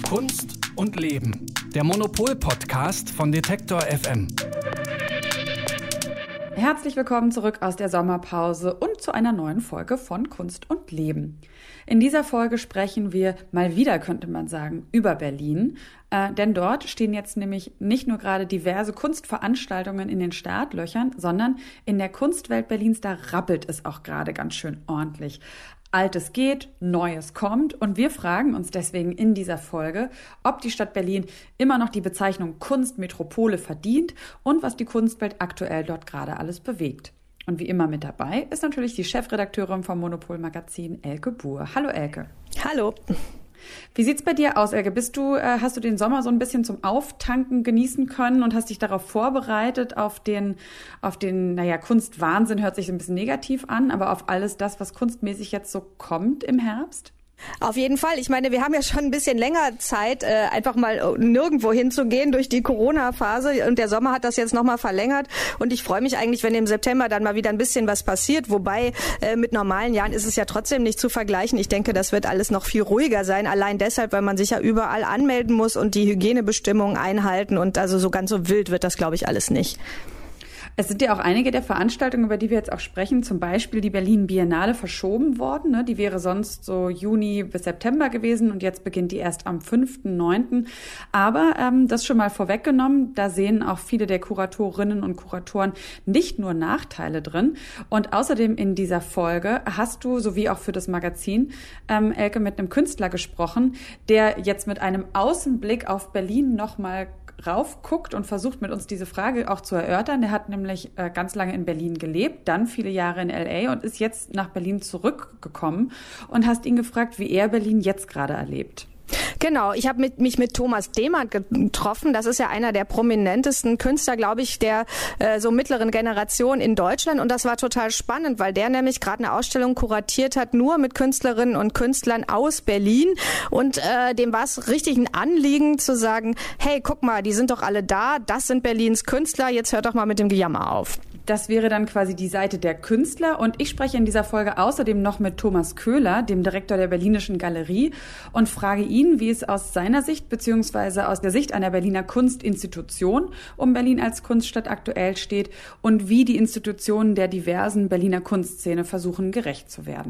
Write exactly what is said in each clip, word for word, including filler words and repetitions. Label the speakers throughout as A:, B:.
A: Kunst und Leben. Der Monopol-Podcast von Detektor F M.
B: Herzlich willkommen zurück aus der Sommerpause und zu einer neuen Folge von Kunst und Leben. In dieser Folge sprechen wir mal wieder, könnte man sagen, über Berlin. Äh, denn dort stehen jetzt nämlich nicht nur gerade diverse Kunstveranstaltungen in den Startlöchern, sondern in der Kunstwelt Berlins, da rappelt es auch gerade ganz schön ordentlich. Altes geht, Neues kommt und wir fragen uns deswegen in dieser Folge, ob die Stadt Berlin immer noch die Bezeichnung Kunstmetropole verdient und was die Kunstwelt aktuell dort gerade alles bewegt. Und wie immer mit dabei ist natürlich die Chefredakteurin vom Monopol-Magazin Elke Buhr. Hallo Elke.
C: Hallo.
B: Wie sieht's bei dir aus, Elke? Bist du, äh, hast du den Sommer so ein bisschen zum Auftanken genießen können und hast dich darauf vorbereitet, auf den, auf den, naja, Kunstwahnsinn hört sich ein bisschen negativ an, aber auf alles das, was kunstmäßig jetzt so kommt im Herbst?
C: Auf jeden Fall. Ich meine, wir haben ja schon ein bisschen länger Zeit, äh, einfach mal nirgendwo hinzugehen durch die Corona-Phase. Und der Sommer hat das jetzt nochmal verlängert. Und ich freue mich eigentlich, wenn im September dann mal wieder ein bisschen was passiert. Wobei äh, mit normalen Jahren ist es ja trotzdem nicht zu vergleichen. Ich denke, das wird alles noch viel ruhiger sein. Allein deshalb, weil man sich ja überall anmelden muss und die Hygienebestimmungen einhalten. Und also so ganz so wild wird das, glaube ich, alles nicht.
B: Es sind ja auch einige der Veranstaltungen, über die wir jetzt auch sprechen, zum Beispiel die Berlin Biennale, verschoben worden. Ne? Die wäre sonst so Juni bis September gewesen und jetzt beginnt die erst am fünften neunten Aber ähm, das schon mal vorweggenommen, da sehen auch viele der Kuratorinnen und Kuratoren nicht nur Nachteile drin. Und außerdem in dieser Folge hast du, sowie auch für das Magazin, ähm, Elke, mit einem Künstler gesprochen, der jetzt mit einem Außenblick auf Berlin nochmal raufguckt und versucht mit uns diese Frage auch zu erörtern. Der hat nämlich äh, ganz lange in Berlin gelebt, dann viele Jahre in L A und ist jetzt nach Berlin zurückgekommen und hast ihn gefragt, wie er Berlin jetzt gerade erlebt.
C: Genau, ich habe mit, mich mit Thomas Demann getroffen. Das ist ja einer der prominentesten Künstler, glaube ich, der äh, so mittleren Generation in Deutschland. Und das war total spannend, weil der nämlich gerade eine Ausstellung kuratiert hat, nur mit Künstlerinnen und Künstlern aus Berlin. Und äh, dem war es richtig ein Anliegen zu sagen, hey, guck mal, die sind doch alle da, das sind Berlins Künstler, jetzt hört doch mal mit dem Gejammer auf.
B: Das wäre dann quasi die Seite der Künstler. Und ich spreche in dieser Folge außerdem noch mit Thomas Köhler, dem Direktor der Berlinischen Galerie, und frage ihn, wie es aus seiner Sicht beziehungsweise aus der Sicht einer Berliner Kunstinstitution um Berlin als Kunststadt aktuell steht und wie die Institutionen der diversen Berliner Kunstszene versuchen, gerecht zu werden.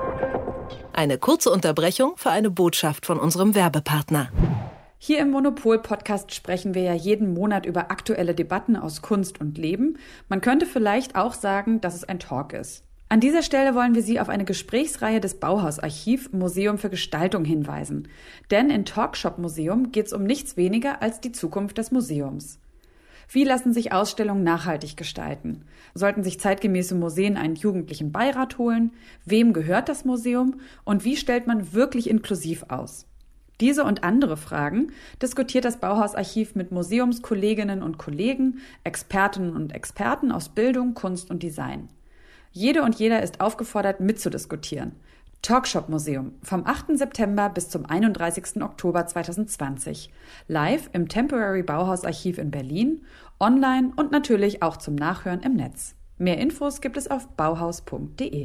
D: Eine kurze Unterbrechung für eine Botschaft von unserem Werbepartner.
B: Hier im Monopol-Podcast sprechen wir ja jeden Monat über aktuelle Debatten aus Kunst und Leben. Man könnte vielleicht auch sagen, dass es ein Talk ist. An dieser Stelle wollen wir Sie auf eine Gesprächsreihe des Bauhaus-Archiv Museum für Gestaltung hinweisen. Denn in Talkshop Museum geht es um nichts weniger als die Zukunft des Museums. Wie lassen sich Ausstellungen nachhaltig gestalten? Sollten sich zeitgemäße Museen einen jugendlichen Beirat holen? Wem gehört das Museum? Und wie stellt man wirklich inklusiv aus? Diese und andere Fragen diskutiert das Bauhaus-Archiv mit Museumskolleginnen und Kollegen, Expertinnen und Experten aus Bildung, Kunst und Design. Jede und jeder ist aufgefordert, mitzudiskutieren. Talkshop Museum vom achten September bis zum einunddreißigsten Oktober zweitausendzwanzig. Live im Temporary Bauhaus-Archiv in Berlin, online und natürlich auch zum Nachhören im Netz. Mehr Infos gibt es auf bauhaus punkt de.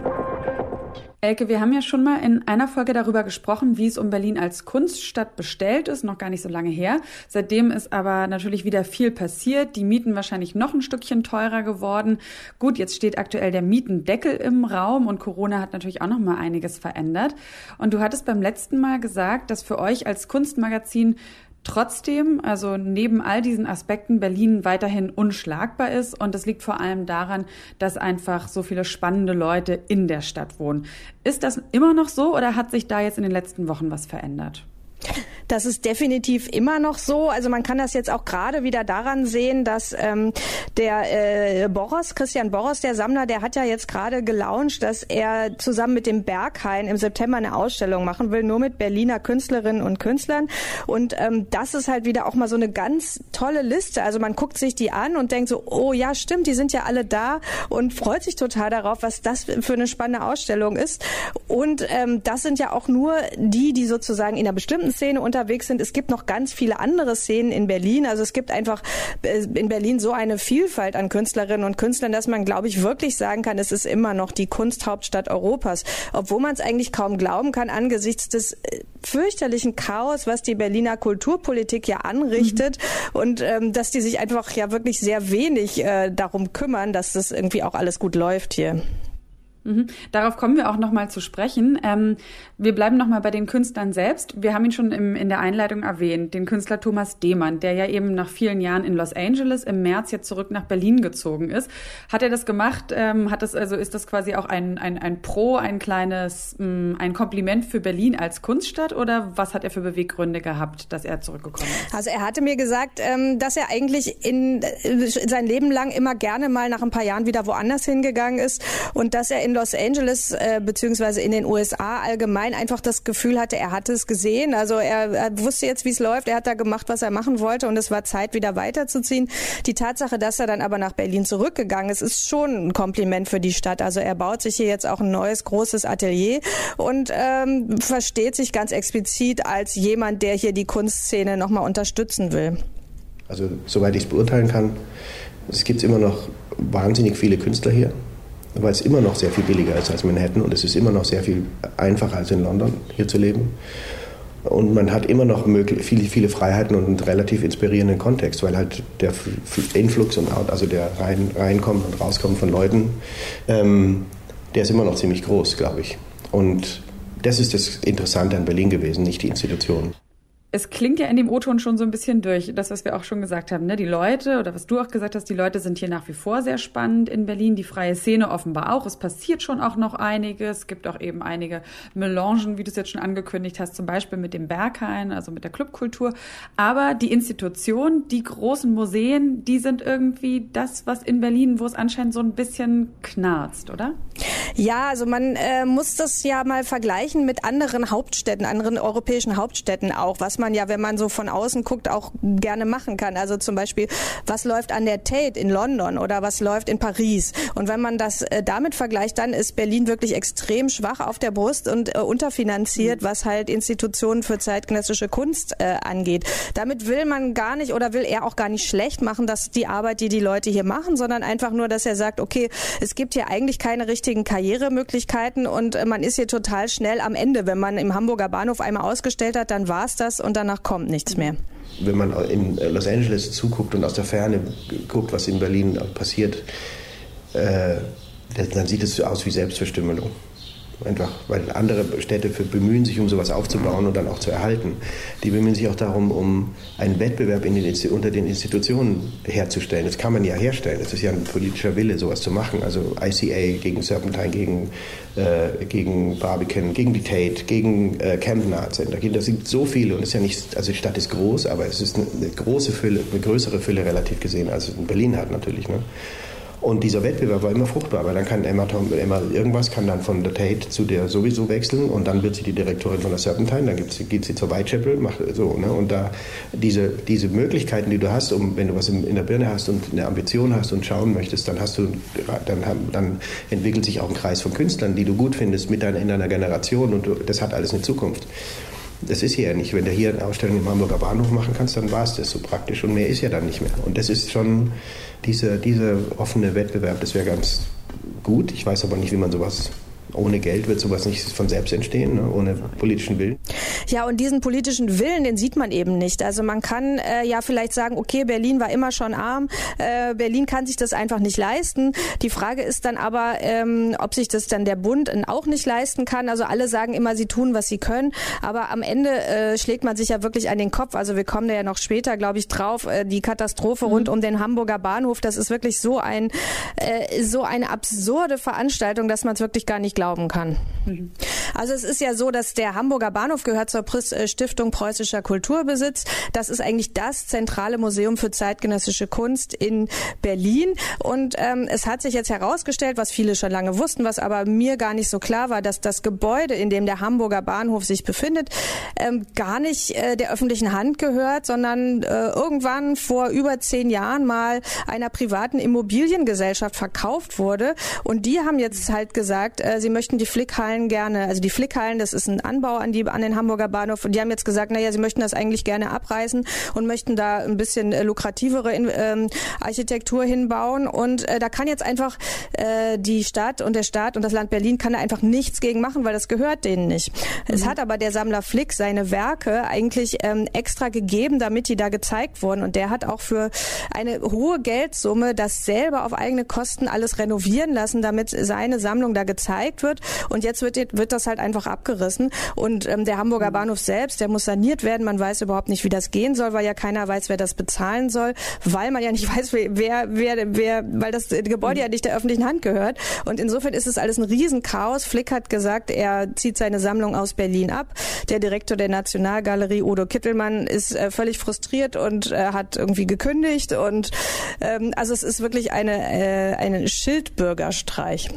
B: Elke, wir haben ja schon mal in einer Folge darüber gesprochen, wie es um Berlin als Kunststadt bestellt ist, noch gar nicht so lange her. Seitdem ist aber natürlich wieder viel passiert, die Mieten wahrscheinlich noch ein Stückchen teurer geworden. Gut, jetzt steht aktuell der Mietendeckel im Raum und Corona hat natürlich auch noch mal einiges verändert. Und du hattest beim letzten Mal gesagt, dass für euch als Kunstmagazin trotzdem, also neben all diesen Aspekten, Berlin weiterhin unschlagbar ist. Und das liegt vor allem daran, dass einfach so viele spannende Leute in der Stadt wohnen. Ist das immer noch so oder hat sich da jetzt in den letzten Wochen was verändert?
C: Das ist definitiv immer noch so. Also man kann das jetzt auch gerade wieder daran sehen, dass ähm, der äh, Boros, Christian Boros, der Sammler, der hat ja jetzt gerade gelauncht, dass er zusammen mit dem Berghain im September eine Ausstellung machen will, nur mit Berliner Künstlerinnen und Künstlern. Und ähm, das ist halt wieder auch mal so eine ganz tolle Liste. Also man guckt sich die an und denkt so, oh ja, stimmt, die sind ja alle da und freut sich total darauf, was das für eine spannende Ausstellung ist. Und ähm, das sind ja auch nur die, die sozusagen in einer bestimmten Szene unter unterwegs sind. Es gibt noch ganz viele andere Szenen in Berlin. Also es gibt einfach in Berlin so eine Vielfalt an Künstlerinnen und Künstlern, dass man, glaube ich, wirklich sagen kann, es ist immer noch die Kunsthauptstadt Europas. Obwohl man es eigentlich kaum glauben kann, angesichts des fürchterlichen Chaos, was die Berliner Kulturpolitik ja anrichtet mhm. und ähm, dass die sich einfach ja wirklich sehr wenig äh, darum kümmern, dass das irgendwie auch alles gut läuft hier.
B: Mhm. Darauf kommen wir auch nochmal zu sprechen. Ähm, wir bleiben nochmal bei den Künstlern selbst. Wir haben ihn schon im, in der Einleitung erwähnt, den Künstler Thomas Dehmann, der ja eben nach vielen Jahren in Los Angeles im März jetzt zurück nach Berlin gezogen ist. Hat er das gemacht? Ähm, hat das, also ist das quasi auch ein, ein, ein Pro, ein kleines, ähm, ein Kompliment für Berlin als Kunststadt oder was hat er für Beweggründe gehabt, dass er zurückgekommen ist?
C: Also er hatte mir gesagt, ähm, dass er eigentlich in, in sein Leben lang immer gerne mal nach ein paar Jahren wieder woanders hingegangen ist und dass er in Los Angeles äh, beziehungsweise in den U S A allgemein einfach das Gefühl hatte, er hatte es gesehen. Also er, er wusste jetzt, wie es läuft. Er hat da gemacht, was er machen wollte und es war Zeit, wieder weiterzuziehen. Die Tatsache, dass er dann aber nach Berlin zurückgegangen ist, ist schon ein Kompliment für die Stadt. Also er baut sich hier jetzt auch ein neues, großes Atelier und ähm, versteht sich ganz explizit als jemand, der hier die Kunstszene nochmal unterstützen will.
E: Also soweit ich es beurteilen kann, es gibt immer noch wahnsinnig viele Künstler hier, weil es immer noch sehr viel billiger ist als Manhattan und es ist immer noch sehr viel einfacher als in London hier zu leben. Und man hat immer noch möglich, viele, viele Freiheiten und einen relativ inspirierenden Kontext, weil halt der Influx und out, also der rein, reinkommen und rauskommen von Leuten, ähm, der ist immer noch ziemlich groß, glaube ich. Und das ist das Interessante an Berlin gewesen, nicht die Institutionen.
B: Es klingt ja in dem O-Ton schon so ein bisschen durch, das, was wir auch schon gesagt haben, ne? Die Leute, oder was du auch gesagt hast, die Leute sind hier nach wie vor sehr spannend in Berlin, die freie Szene offenbar auch. Es passiert schon auch noch einiges. Es gibt auch eben einige Melangen, wie du es jetzt schon angekündigt hast, zum Beispiel mit dem Berghain, also mit der Clubkultur. Aber die Institutionen, die großen Museen, die sind irgendwie das, was in Berlin, wo es anscheinend so ein bisschen knarzt, oder?
C: Ja, also man äh, muss das ja mal vergleichen mit anderen Hauptstädten, anderen europäischen Hauptstädten auch, was man ja, wenn man so von außen guckt, auch gerne machen kann. Also zum Beispiel, was läuft an der Tate in London oder was läuft in Paris? Und wenn man das äh, damit vergleicht, dann ist Berlin wirklich extrem schwach auf der Brust und äh, unterfinanziert, mhm. was halt Institutionen für zeitgenössische Kunst äh, angeht. Damit will man gar nicht oder will er auch gar nicht schlecht machen, dass die Arbeit, die die Leute hier machen, sondern einfach nur, dass er sagt, okay, es gibt hier eigentlich keine richtigen Karrieremöglichkeiten und äh, man ist hier total schnell am Ende. Wenn man im Hamburger Bahnhof einmal ausgestellt hat, dann war's das und danach kommt nichts mehr.
E: Wenn man in Los Angeles zuguckt und aus der Ferne guckt, was in Berlin passiert, äh, dann sieht es aus wie Selbstverstümmelung. Einfach, weil andere Städte für bemühen sich, um sowas aufzubauen und dann auch zu erhalten. Die bemühen sich auch darum, um einen Wettbewerb in den, unter den Institutionen herzustellen. Das kann man ja herstellen. Das ist ja ein politischer Wille, sowas zu machen. Also I C A gegen Serpentine, gegen, äh, gegen Barbican, gegen die Tate, gegen äh, Camden Art Center. Das sind so viele und es ist ja nicht, also die Stadt ist groß, aber es ist eine, eine große Fülle, eine größere Fülle relativ gesehen, als es in Berlin hat natürlich, ne? Und dieser Wettbewerb war immer fruchtbar, weil dann kann Emma, Tom, Emma irgendwas kann dann von der Tate zu der sowieso wechseln und dann wird sie die Direktorin von der Serpentine, dann gibt's, geht sie zur Whitechapel, macht so, ne? Und da diese, diese Möglichkeiten, die du hast, um, wenn du was in, in der Birne hast und eine Ambition hast und schauen möchtest, dann hast du, dann, dann entwickelt sich auch ein Kreis von Künstlern, die du gut findest mit deiner, in deiner Generation und du, das hat alles eine Zukunft. Das ist hier ja nicht. Wenn du hier eine Ausstellung im Hamburger Bahnhof machen kannst, dann war es das so praktisch und mehr ist ja dann nicht mehr. Und das ist schon dieser diese offene Wettbewerb, das wäre ganz gut. Ich weiß aber nicht, wie man sowas, ohne Geld wird sowas nicht von selbst entstehen, ne? Ohne politischen Willen.
C: Ja, und diesen politischen Willen, den sieht man eben nicht. Also man kann äh, ja vielleicht sagen, okay, Berlin war immer schon arm, äh, Berlin kann sich das einfach nicht leisten. Die Frage ist dann aber, ähm, ob sich das dann der Bund auch nicht leisten kann. Also alle sagen immer, sie tun, was sie können, aber am Ende äh, schlägt man sich ja wirklich an den Kopf. Also wir kommen da ja noch später, glaube ich, drauf. Äh, die Katastrophe mhm. rund um den Hamburger Bahnhof, das ist wirklich so ein äh, so eine absurde Veranstaltung, dass man es wirklich gar nicht glauben kann. Mhm. Also es ist ja so, dass der Hamburger Bahnhof gehört zur Stiftung Preußischer Kulturbesitz. Das ist eigentlich das zentrale Museum für zeitgenössische Kunst in Berlin. Und ähm, es hat sich jetzt herausgestellt, was viele schon lange wussten, was aber mir gar nicht so klar war, dass das Gebäude, in dem der Hamburger Bahnhof sich befindet, ähm, gar nicht äh, der öffentlichen Hand gehört, sondern äh, irgendwann vor über zehn Jahren mal einer privaten Immobiliengesellschaft verkauft wurde. Und die haben jetzt halt gesagt, äh, sie sie möchten die Flickhallen gerne, also die Flickhallen, das ist ein Anbau an die an den Hamburger Bahnhof, und die haben jetzt gesagt, naja, sie möchten das eigentlich gerne abreißen und möchten da ein bisschen äh, lukrativere ähm, Architektur hinbauen, und äh, da kann jetzt einfach äh, die Stadt und der Staat und das Land Berlin kann da einfach nichts gegen machen, weil das gehört denen nicht. Mhm. Es hat aber der Sammler Flick seine Werke eigentlich ähm, extra gegeben, damit die da gezeigt wurden, und der hat auch für eine hohe Geldsumme das selber auf eigene Kosten alles renovieren lassen, damit seine Sammlung da gezeigt wird, und jetzt wird, wird das halt einfach abgerissen, und ähm, der Hamburger Bahnhof selbst, der muss saniert werden, man weiß überhaupt nicht, wie das gehen soll, weil ja keiner weiß, wer das bezahlen soll, weil man ja nicht weiß, wer, wer, wer, weil das Gebäude ja nicht der öffentlichen Hand gehört, und insofern ist es alles ein Riesenchaos. Flick hat gesagt, er zieht seine Sammlung aus Berlin ab. Der Direktor der Nationalgalerie, Udo Kittelmann, ist äh, völlig frustriert und äh, hat irgendwie gekündigt, und ähm, also es ist wirklich eine, äh, eine Schildbürgerstreich.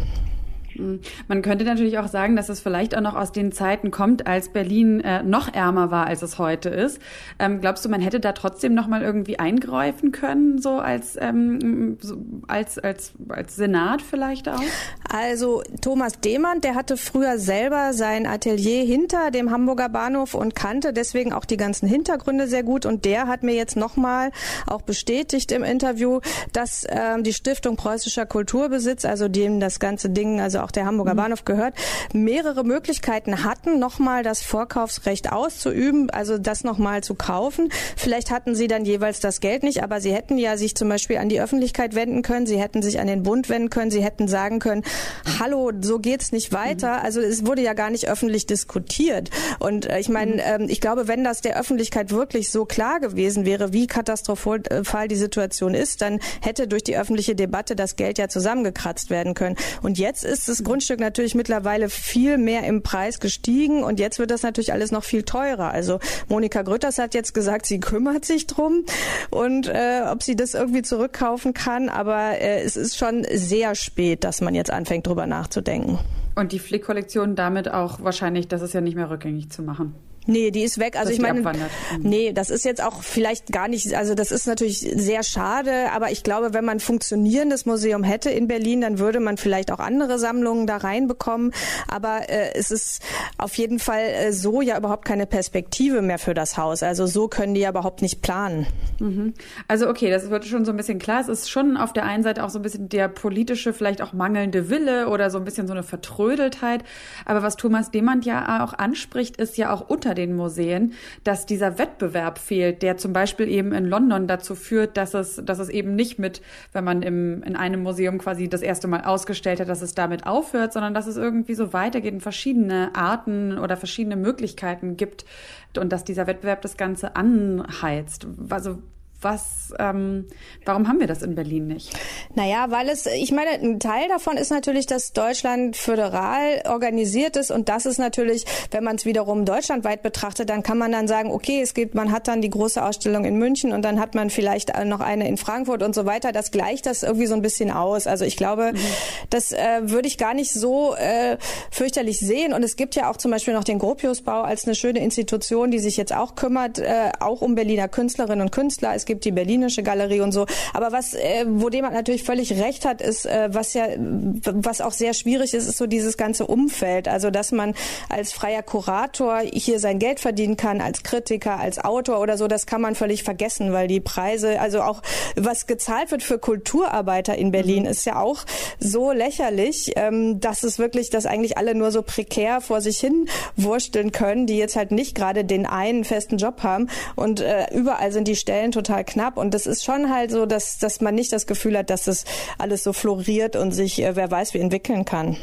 B: Man könnte natürlich auch sagen, dass es vielleicht auch noch aus den Zeiten kommt, als Berlin äh, noch ärmer war, als es heute ist. Ähm, glaubst du, man hätte da trotzdem noch mal irgendwie eingreifen können, so als ähm, so als als als Senat vielleicht auch?
C: Also Thomas Demand, der hatte früher selber sein Atelier hinter dem Hamburger Bahnhof und kannte deswegen auch die ganzen Hintergründe sehr gut, und der hat mir jetzt noch mal auch bestätigt im Interview, dass ähm, die Stiftung Preußischer Kulturbesitz, also dem das ganze Ding, also auch der Hamburger Bahnhof gehört, mehrere Möglichkeiten hatten, nochmal das Vorkaufsrecht auszuüben, also das nochmal zu kaufen. Vielleicht hatten sie dann jeweils das Geld nicht, aber sie hätten ja sich zum Beispiel an die Öffentlichkeit wenden können, sie hätten sich an den Bund wenden können, sie hätten sagen können, hallo, so geht's nicht weiter. Also es wurde ja gar nicht öffentlich diskutiert. Und äh, ich meine, ähm, ich glaube, wenn das der Öffentlichkeit wirklich so klar gewesen wäre, wie katastrophal die Situation ist, dann hätte durch die öffentliche Debatte das Geld ja zusammengekratzt werden können. Und jetzt ist das Grundstück natürlich mittlerweile viel mehr im Preis gestiegen, und jetzt wird das natürlich alles noch viel teurer. Also Monika Grütters hat jetzt gesagt, sie kümmert sich drum, und äh, ob sie das irgendwie zurückkaufen kann, aber äh, es ist schon sehr spät, dass man jetzt anfängt, drüber nachzudenken.
B: Und die Flick-Kollektion damit auch wahrscheinlich, das ist ja nicht mehr rückgängig zu machen.
C: Nee, die ist weg. Also
B: dass
C: ich meine,
B: mhm.
C: nee, das ist jetzt auch vielleicht gar nicht, also das ist natürlich sehr schade, aber ich glaube, wenn man ein funktionierendes Museum hätte in Berlin, dann würde man vielleicht auch andere Sammlungen da reinbekommen, aber äh, es ist auf jeden Fall äh, so ja überhaupt keine Perspektive mehr für das Haus. Also so können die ja überhaupt nicht planen.
B: Mhm. Also okay, das wird schon so ein bisschen klar. Es ist schon auf der einen Seite auch so ein bisschen der politische, vielleicht auch mangelnde Wille oder so ein bisschen so eine Vertrödeltheit, aber was Thomas Demand ja auch anspricht, ist ja auch unter den Museen, dass dieser Wettbewerb fehlt, der zum Beispiel eben in London dazu führt, dass es, dass es eben nicht mit, wenn man im, in einem Museum quasi das erste Mal ausgestellt hat, dass es damit aufhört, sondern dass es irgendwie so weitergeht und verschiedene Arten oder verschiedene Möglichkeiten gibt und dass dieser Wettbewerb das Ganze anheizt. Also Was, ähm, warum haben wir das in Berlin nicht?
C: Naja, weil es, ich meine, ein Teil davon ist natürlich, dass Deutschland föderal organisiert ist, und das ist natürlich, wenn man es wiederum deutschlandweit betrachtet, dann kann man dann sagen, okay, es gibt, man hat dann die große Ausstellung in München und dann hat man vielleicht noch eine in Frankfurt und so weiter. Das gleicht das irgendwie so ein bisschen aus. Also ich glaube, mhm. das äh, würde ich gar nicht so äh, fürchterlich sehen. Und es gibt ja auch zum Beispiel noch den Gropiusbau als eine schöne Institution, die sich jetzt auch kümmert, äh, auch um Berliner Künstlerinnen und Künstler. Es gibt die Berlinische Galerie und so. Aber was, äh, wo jemand natürlich völlig recht hat, ist, äh, was ja, was auch sehr schwierig ist, ist so dieses ganze Umfeld. Also, dass man als freier Kurator hier sein Geld verdienen kann, als Kritiker, als Autor oder so, das kann man völlig vergessen, weil die Preise, also auch was gezahlt wird für Kulturarbeiter in Berlin, mhm. ist ja auch so lächerlich, ähm, dass es wirklich, dass eigentlich alle nur so prekär vor sich hin wursteln können, die jetzt halt nicht gerade den einen festen Job haben, und äh, überall sind die Stellen total knapp, und das ist schon halt so, dass, dass man nicht das Gefühl hat, dass das alles so floriert und sich, äh, wer weiß, wie entwickeln kann.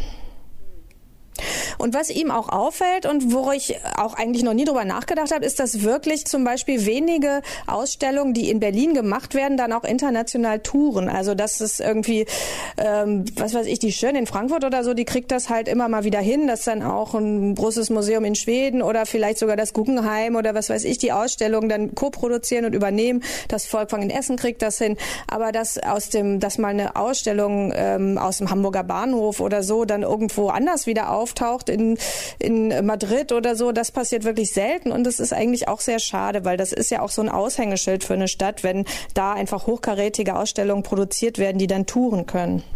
C: Und was ihm auch auffällt und wo ich auch eigentlich noch nie drüber nachgedacht habe, ist, dass wirklich zum Beispiel wenige Ausstellungen, die in Berlin gemacht werden, dann auch international touren. Also dass es irgendwie, ähm, was weiß ich, die Schön in Frankfurt oder so, die kriegt das halt immer mal wieder hin, dass dann auch ein großes Museum in Schweden oder vielleicht sogar das Guggenheim oder was weiß ich, die Ausstellungen dann co-produzieren und übernehmen. Das Volkwang in Essen kriegt das hin. Aber dass aus dem, dass mal eine Ausstellung ähm, aus dem Hamburger Bahnhof oder so dann irgendwo anders wieder auf auftaucht in, in Madrid oder so, das passiert wirklich selten, und das ist eigentlich auch sehr schade, weil das ist ja auch so ein Aushängeschild für eine Stadt, wenn da einfach hochkarätige Ausstellungen produziert werden, die dann touren können.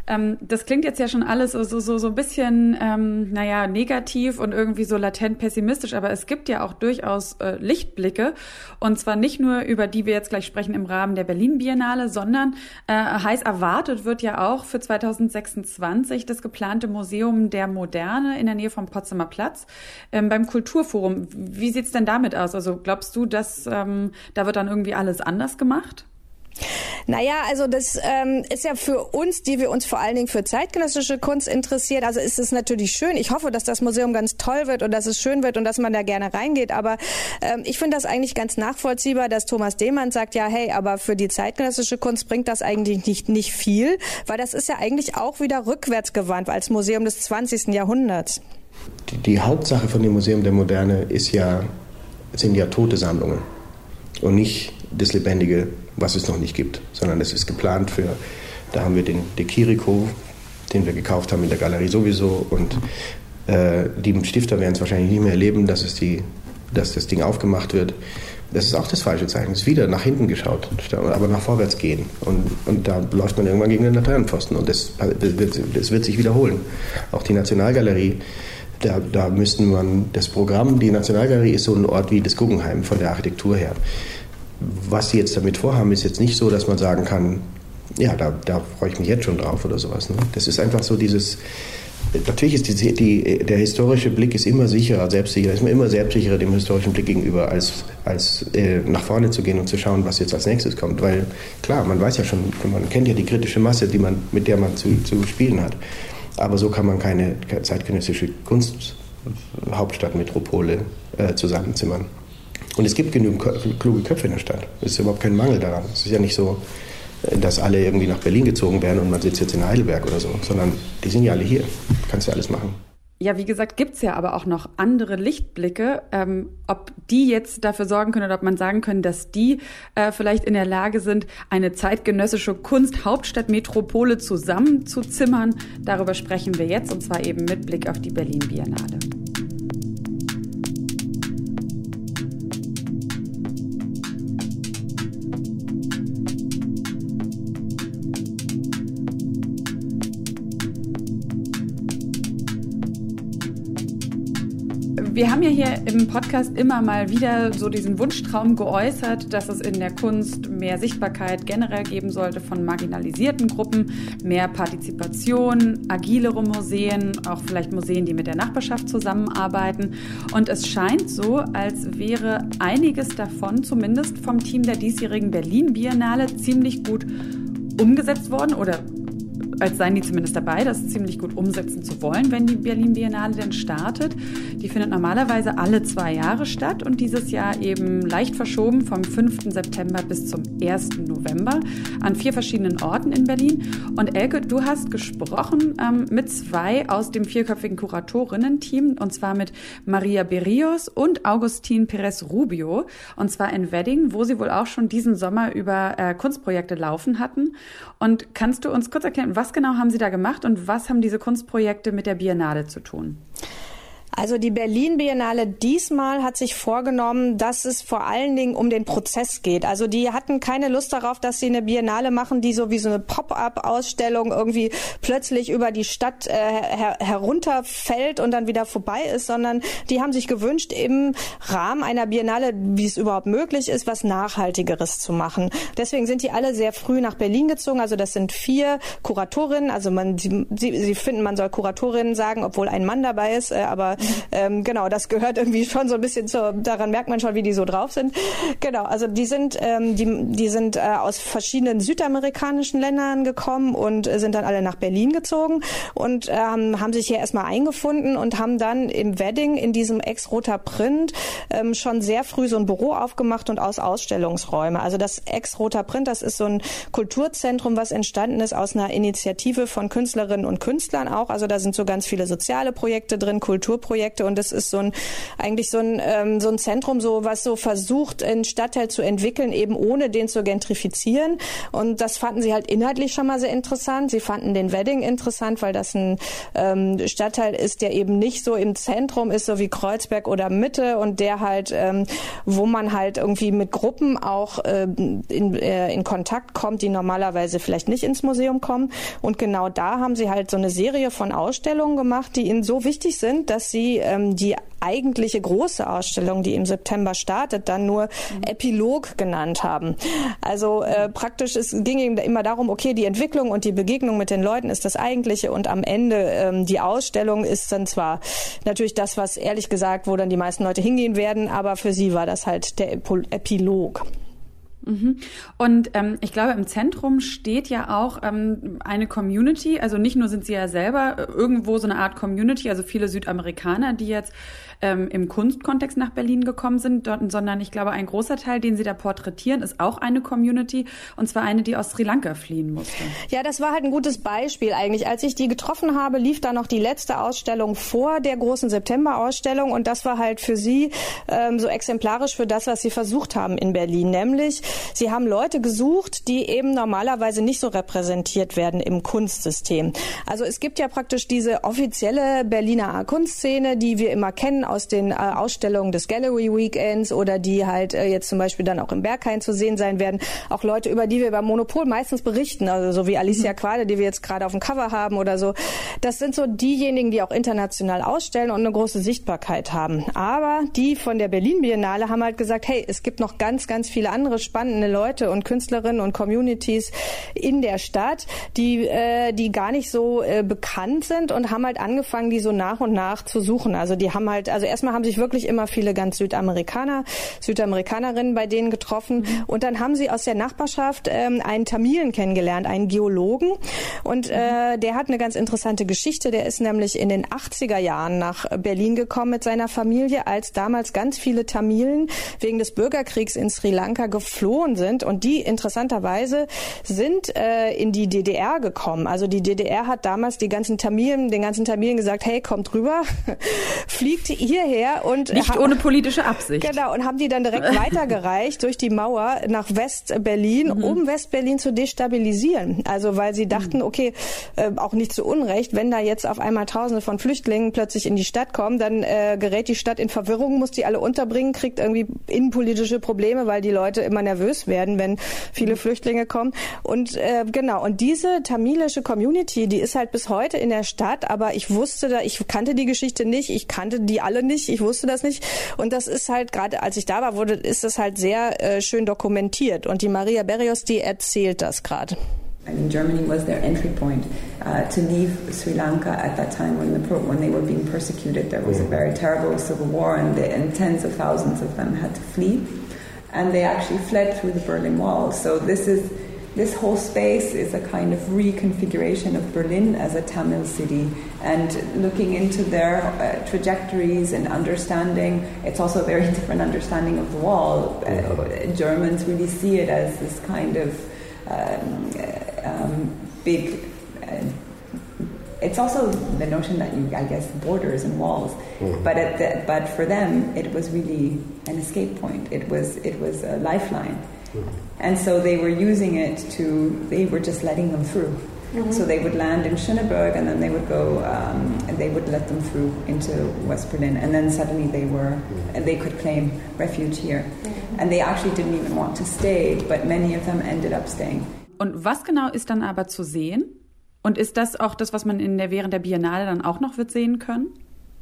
B: Ähm, das klingt jetzt ja schon alles so so so ein bisschen, ähm, naja, negativ und irgendwie so latent pessimistisch, aber es gibt ja auch durchaus äh, Lichtblicke, und zwar nicht nur über die wir jetzt gleich sprechen im Rahmen der Berlin Biennale, sondern äh, heiß erwartet wird ja auch für zwanzig sechsundzwanzig das geplante Museum der Moderne in der Nähe vom Potsdamer Platz ähm, beim Kulturforum. Wie sieht's denn damit aus? Also glaubst du, dass ähm, da wird dann irgendwie alles anders gemacht?
C: Naja, also das ähm, ist ja für uns, die wir uns vor allen Dingen für zeitgenössische Kunst interessieren, also ist es natürlich schön. Ich hoffe, dass das Museum ganz toll wird und dass es schön wird und dass man da gerne reingeht. Aber ähm, ich finde das eigentlich ganz nachvollziehbar, dass Thomas Dehmann sagt, ja, hey, aber für die zeitgenössische Kunst bringt das eigentlich nicht, nicht viel, weil das ist ja eigentlich auch wieder rückwärtsgewandt als Museum des zwanzigsten Jahrhunderts.
E: Die, die Hauptsache von dem Museum der Moderne ist ja, sind ja tote Sammlungen und nicht das Lebendige, was es noch nicht gibt, sondern es ist geplant für, da haben wir den De Chirico, den wir gekauft haben in der Galerie sowieso, und äh, die Stifter werden es wahrscheinlich nicht mehr erleben, dass, es die, dass das Ding aufgemacht wird. Das ist auch das falsche Zeichen, es ist wieder nach hinten geschaut, aber nach vorwärts gehen, und, und da läuft man irgendwann gegen den Laternenpfosten, und das, das wird sich wiederholen. Auch die Nationalgalerie, da, da müssten man, das Programm, die Nationalgalerie ist so ein Ort wie das Guggenheim von der Architektur her. Was sie jetzt damit vorhaben, ist jetzt nicht so, dass man sagen kann, ja, da, da freue ich mich jetzt schon drauf oder sowas. Ne? Das ist einfach so dieses, natürlich ist die, die, der historische Blick ist immer sicherer, selbstsicherer, ist man immer selbstsicherer dem historischen Blick gegenüber, als, als äh, nach vorne zu gehen und zu schauen, was jetzt als nächstes kommt. Weil klar, man weiß ja schon, man kennt ja die kritische Masse, die man, mit der man zu, zu spielen hat. Aber so kann man keine, keine zeitgenössische Kunsthauptstadtmetropole äh, zusammenzimmern. Und es gibt genügend kluge Köpfe in der Stadt. Es ist überhaupt kein Mangel daran. Es ist ja nicht so, dass alle irgendwie nach Berlin gezogen werden und man sitzt jetzt in Heidelberg oder so, sondern die sind ja alle hier. Kannst ja alles machen.
B: Ja, wie gesagt, gibt's ja aber auch noch andere Lichtblicke. Ähm, ob die jetzt dafür sorgen können oder ob man sagen können, dass die äh, vielleicht in der Lage sind, eine zeitgenössische Kunsthauptstadtmetropole zusammenzuzimmern, darüber sprechen wir jetzt, und zwar eben mit Blick auf die Berlin Biennale. Wir haben ja hier im Podcast immer mal wieder so diesen Wunschtraum geäußert, dass es in der Kunst mehr Sichtbarkeit generell geben sollte von marginalisierten Gruppen, mehr Partizipation, agilere Museen, auch vielleicht Museen, die mit der Nachbarschaft zusammenarbeiten. Und es scheint so, als wäre einiges davon zumindest vom Team der diesjährigen Berlin Biennale ziemlich gut umgesetzt worden, oder als seien die zumindest dabei, das ziemlich gut umsetzen zu wollen, wenn die Berlin Biennale denn startet. Die findet normalerweise alle zwei Jahre statt und dieses Jahr eben leicht verschoben vom fünften September bis zum ersten November an vier verschiedenen Orten in Berlin. Und Elke, du hast gesprochen ähm, mit zwei aus dem vierköpfigen Kuratorinnen-Team, und zwar mit Maria Berrios und Augustin Perez-Rubio, und zwar in Wedding, wo sie wohl auch schon diesen Sommer über äh, Kunstprojekte laufen hatten. Und kannst du uns kurz erklären, was genau haben Sie da gemacht und was haben diese Kunstprojekte mit der Biennale zu tun?
C: Also die Berlin Biennale diesmal hat sich vorgenommen, dass es vor allen Dingen um den Prozess geht. Also die hatten keine Lust darauf, dass sie eine Biennale machen, die so wie so eine Pop-up-Ausstellung irgendwie plötzlich über die Stadt äh, her- herunterfällt und dann wieder vorbei ist, sondern die haben sich gewünscht, im Rahmen einer Biennale, wie es überhaupt möglich ist, was Nachhaltigeres zu machen. Deswegen sind die alle sehr früh nach Berlin gezogen. Also das sind vier Kuratorinnen. Also man, sie, sie, sie finden, man soll Kuratorinnen sagen, obwohl ein Mann dabei ist, äh, aber Ähm, genau, das gehört irgendwie schon so ein bisschen zu, daran merkt man schon, wie die so drauf sind. Genau, also die sind, ähm, die, die sind äh, aus verschiedenen südamerikanischen Ländern gekommen und äh, sind dann alle nach Berlin gezogen und ähm, haben sich hier erstmal eingefunden und haben dann im Wedding in diesem Ex-Roter Print ähm, schon sehr früh so ein Büro aufgemacht und aus Ausstellungsräume. Also das Ex-Roter Print, das ist so ein Kulturzentrum, was entstanden ist aus einer Initiative von Künstlerinnen und Künstlern auch. Also da sind so ganz viele soziale Projekte drin, Kulturprojekte Kulturprojekte und das ist so ein eigentlich so ein ähm, so ein Zentrum, so was so versucht, einen Stadtteil zu entwickeln, eben ohne den zu gentrifizieren. Und das fanden sie halt inhaltlich schon mal sehr interessant. Sie fanden den Wedding interessant, weil das ein ähm, Stadtteil ist, der eben nicht so im Zentrum ist, so wie Kreuzberg oder Mitte und der halt, ähm, wo man halt irgendwie mit Gruppen auch äh, in, äh, in Kontakt kommt, die normalerweise vielleicht nicht ins Museum kommen. Und genau da haben sie halt so eine Serie von Ausstellungen gemacht, die ihnen so wichtig sind, dass sie ähm, die eigentliche große Ausstellung, die im September startet, dann nur mhm. Epilog genannt haben. Also äh, praktisch, es ging eben immer darum, okay, die Entwicklung und die Begegnung mit den Leuten ist das Eigentliche und am Ende ähm, die Ausstellung ist dann zwar natürlich das, was ehrlich gesagt, wo dann die meisten Leute hingehen werden, aber für sie war das halt der Epilog.
B: Und ähm, ich glaube, im Zentrum steht ja auch ähm, eine Community, also nicht nur sind sie ja selber irgendwo so eine Art Community, also viele Südamerikaner, die jetzt ähm, im Kunstkontext nach Berlin gekommen sind, dort, sondern ich glaube, ein großer Teil, den sie da porträtieren, ist auch eine Community, und zwar eine, die aus Sri Lanka fliehen musste.
C: Ja, das war halt ein gutes Beispiel eigentlich. Als ich die getroffen habe, lief da noch die letzte Ausstellung vor der großen September-Ausstellung und das war halt für sie ähm, so exemplarisch für das, was sie versucht haben in Berlin, nämlich sie haben Leute gesucht, die eben normalerweise nicht so repräsentiert werden im Kunstsystem. Also es gibt ja praktisch diese offizielle Berliner Kunstszene, die wir immer kennen aus den äh, Ausstellungen des Gallery Weekends oder die halt äh, jetzt zum Beispiel dann auch im Berghain zu sehen sein werden. Auch Leute, über die wir beim Monopol meistens berichten, also so wie Alicia Quade, die wir jetzt gerade auf dem Cover haben oder so. Das sind so diejenigen, die auch international ausstellen und eine große Sichtbarkeit haben. Aber die von der Berlin Biennale haben halt gesagt, hey, es gibt noch ganz, ganz viele andere spannende Leute und Künstlerinnen und Communities in der Stadt, die äh, die gar nicht so äh, bekannt sind und haben halt angefangen, die so nach und nach zu suchen. Also die haben halt, also erstmal haben sich wirklich immer viele ganz Südamerikaner, Südamerikanerinnen bei denen getroffen mhm. und dann haben sie aus der Nachbarschaft ähm, einen Tamilen kennengelernt, einen Geologen und äh, der hat eine ganz interessante Geschichte. Der ist nämlich in den achtziger Jahren nach Berlin gekommen mit seiner Familie, als damals ganz viele Tamilen wegen des Bürgerkriegs in Sri Lanka geflohen sind und die interessanterweise sind äh, in die D D R gekommen. Also die D D R hat damals die ganzen Tamilen, den ganzen Tamilen gesagt, hey, kommt rüber, fliegt hierher und
B: nicht ohne politische Absicht.
C: Genau, und haben die dann direkt weitergereicht durch die Mauer nach West-Berlin, mhm. um West-Berlin zu destabilisieren. Also weil sie dachten, okay, äh, auch nicht zu Unrecht, wenn da jetzt auf einmal Tausende von Flüchtlingen plötzlich in die Stadt kommen, dann äh, gerät die Stadt in Verwirrung, muss die alle unterbringen, kriegt irgendwie innenpolitische Probleme, weil die Leute immer nervös werden, wenn viele Flüchtlinge kommen. Und äh, genau, und diese tamilische Community, die ist halt bis heute in der Stadt, aber ich wusste da, ich kannte die Geschichte nicht, ich kannte die alle nicht, ich wusste das nicht. Und das ist halt, gerade als ich da war, wurde, ist das halt sehr äh, schön dokumentiert. Und die Maria Berrios, die erzählt das gerade.
F: I mean, Germany was their entry point uh, to leave Sri Lanka at that time when the when they were being persecuted. There was a very terrible civil war, and, they, and tens of thousands of them had to flee, and they actually fled through the Berlin Wall. So this is this whole space is a kind of reconfiguration of Berlin as a Tamil city, and looking into their uh, trajectories and understanding. It's also a very different understanding of the wall. Uh, Germans really see it as this kind of Um, um, big. Uh, it's also the notion that you, I guess, borders and walls, mm-hmm. but at the, but for them, it was really an escape point. It was it was a lifeline, mm-hmm. and so they were using it to. They were just letting them through. Mm-hmm. So they would land in Schöneberg, and then they would go, um, and they would let them through into West Berlin, and then suddenly they were, mm-hmm. and they could claim refuge here, mm-hmm. and they actually didn't even want to stay, but many of them ended up staying.
B: Und was genau ist dann aber zu sehen? Und ist das auch das, was man in der während der Biennale dann auch noch wird sehen können?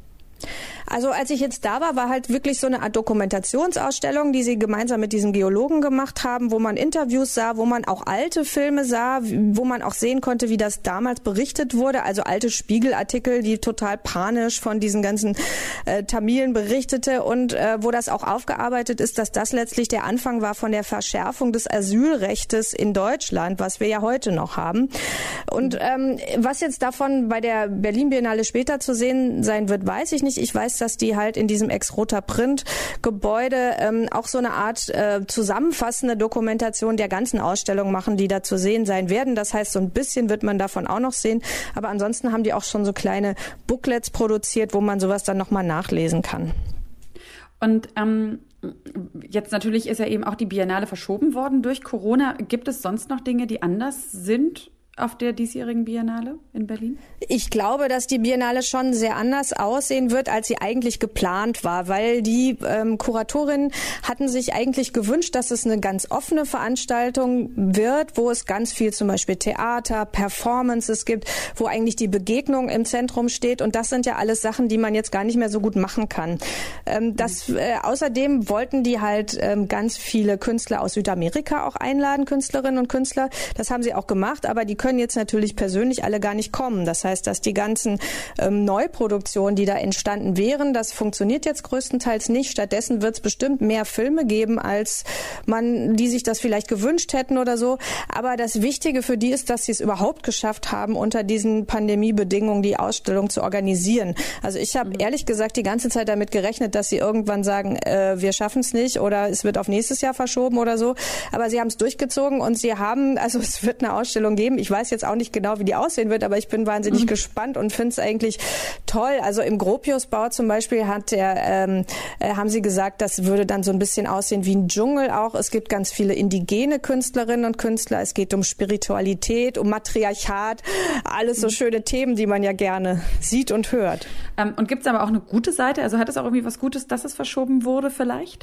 C: Also als ich jetzt da war, war halt wirklich so eine Art Dokumentationsausstellung, die sie gemeinsam mit diesem Geologen gemacht haben, wo man Interviews sah, wo man auch alte Filme sah, wo man auch sehen konnte, wie das damals berichtet wurde, also alte Spiegelartikel, die total panisch von diesen ganzen äh, Tamilen berichtete und äh, wo das auch aufgearbeitet ist, dass das letztlich der Anfang war von der Verschärfung des Asylrechtes in Deutschland, was wir ja heute noch haben. Und ähm, was jetzt davon bei der Berlin Biennale später zu sehen sein wird, weiß ich nicht. Ich weiß ist, dass die halt in diesem Ex-Roter-Print-Gebäude ähm, auch so eine Art äh, zusammenfassende Dokumentation der ganzen Ausstellung machen, die da zu sehen sein werden. Das heißt, so ein bisschen wird man davon auch noch sehen. Aber ansonsten haben die auch schon so kleine Booklets produziert, wo man sowas dann nochmal nachlesen kann.
B: Und ähm, jetzt natürlich ist ja eben auch die Biennale verschoben worden durch Corona. Gibt es sonst noch Dinge, die anders sind auf der diesjährigen Biennale in Berlin?
C: Ich glaube, dass die Biennale schon sehr anders aussehen wird, als sie eigentlich geplant war, weil die ähm, Kuratorinnen hatten sich eigentlich gewünscht, dass es eine ganz offene Veranstaltung wird, wo es ganz viel zum Beispiel Theater, Performances gibt, wo eigentlich die Begegnung im Zentrum steht, und das sind ja alles Sachen, die man jetzt gar nicht mehr so gut machen kann. Ähm, das, äh, außerdem wollten die halt ähm, ganz viele Künstler aus Südamerika auch einladen, Künstlerinnen und Künstler. Das haben sie auch gemacht, aber die können jetzt natürlich persönlich alle gar nicht kommen. Das heißt, dass die ganzen ähm, Neuproduktionen, die da entstanden wären, das funktioniert jetzt größtenteils nicht. Stattdessen wird es bestimmt mehr Filme geben, als man, die sich das vielleicht gewünscht hätten oder so. Aber das Wichtige für die ist, dass sie es überhaupt geschafft haben, unter diesen Pandemiebedingungen die Ausstellung zu organisieren. Also ich habe mhm. ehrlich gesagt die ganze Zeit damit gerechnet, dass sie irgendwann sagen, äh, wir schaffen es nicht oder es wird auf nächstes Jahr verschoben oder so. Aber sie haben es durchgezogen und sie haben, also es wird eine Ausstellung geben. Ich weiß jetzt auch nicht genau, wie die aussehen wird, aber ich bin wahnsinnig mhm. gespannt und finde es eigentlich toll. Also im Gropiusbau zum Beispiel hat der, ähm, äh, haben sie gesagt, das würde dann so ein bisschen aussehen wie ein Dschungel auch. Es gibt ganz viele indigene Künstlerinnen und Künstler. Es geht um Spiritualität, um Matriarchat, alles so schöne Themen, die man ja gerne sieht und hört.
B: Ähm, und gibt es aber auch eine gute Seite? Also hat es auch irgendwie was Gutes, dass es verschoben wurde vielleicht?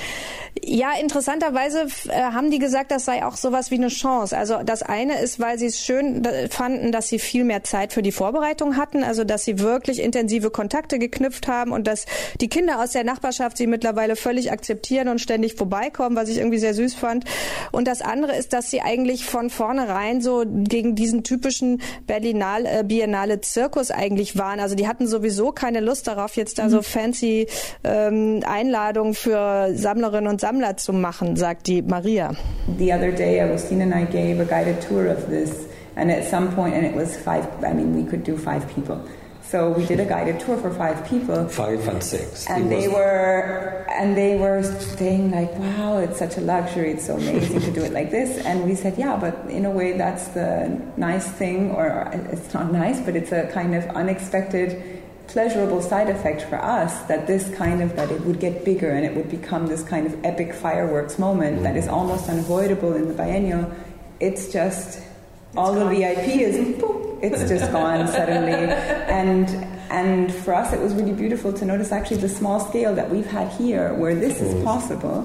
C: Ja, interessanterweise äh, haben die gesagt, das sei auch sowas wie eine Chance. Also das eine ist, weil sie es schön d- fanden, dass sie viel mehr Zeit für die Vorbereitung hatten, also dass sie wirklich intensive Kontakte geknüpft haben und dass die Kinder aus der Nachbarschaft sie mittlerweile völlig akzeptieren und ständig vorbeikommen, was ich irgendwie sehr süß fand. Und das andere ist, dass sie eigentlich von vornherein so gegen diesen typischen Berlinal, äh, Biennale Zirkus eigentlich waren. Also die hatten sowieso keine Lust darauf, jetzt da mhm. so fancy ähm, Einladungen für Sammlerinnen und Sammler zu machen, sagt die Maria.
F: The other day, Agustina and I gave a guided tour of this, and at some point, and it was five, I mean, we could do five people. So we did a guided tour for five people.
G: Five and six.
F: And they were, and they were saying like, wow, it's such a luxury, it's so amazing to do it like this. And we said, yeah, but in a way that's the nice thing, or it's not nice, but it's a kind of unexpected pleasurable side effect for us, that this kind of, that it would get bigger and it would become this kind of epic fireworks moment that is almost unavoidable in the biennial. It's just, it's all gone. The V I P is, boop, it's just gone suddenly. And and for us it was really beautiful to notice actually the small scale that we've had here, where this is possible,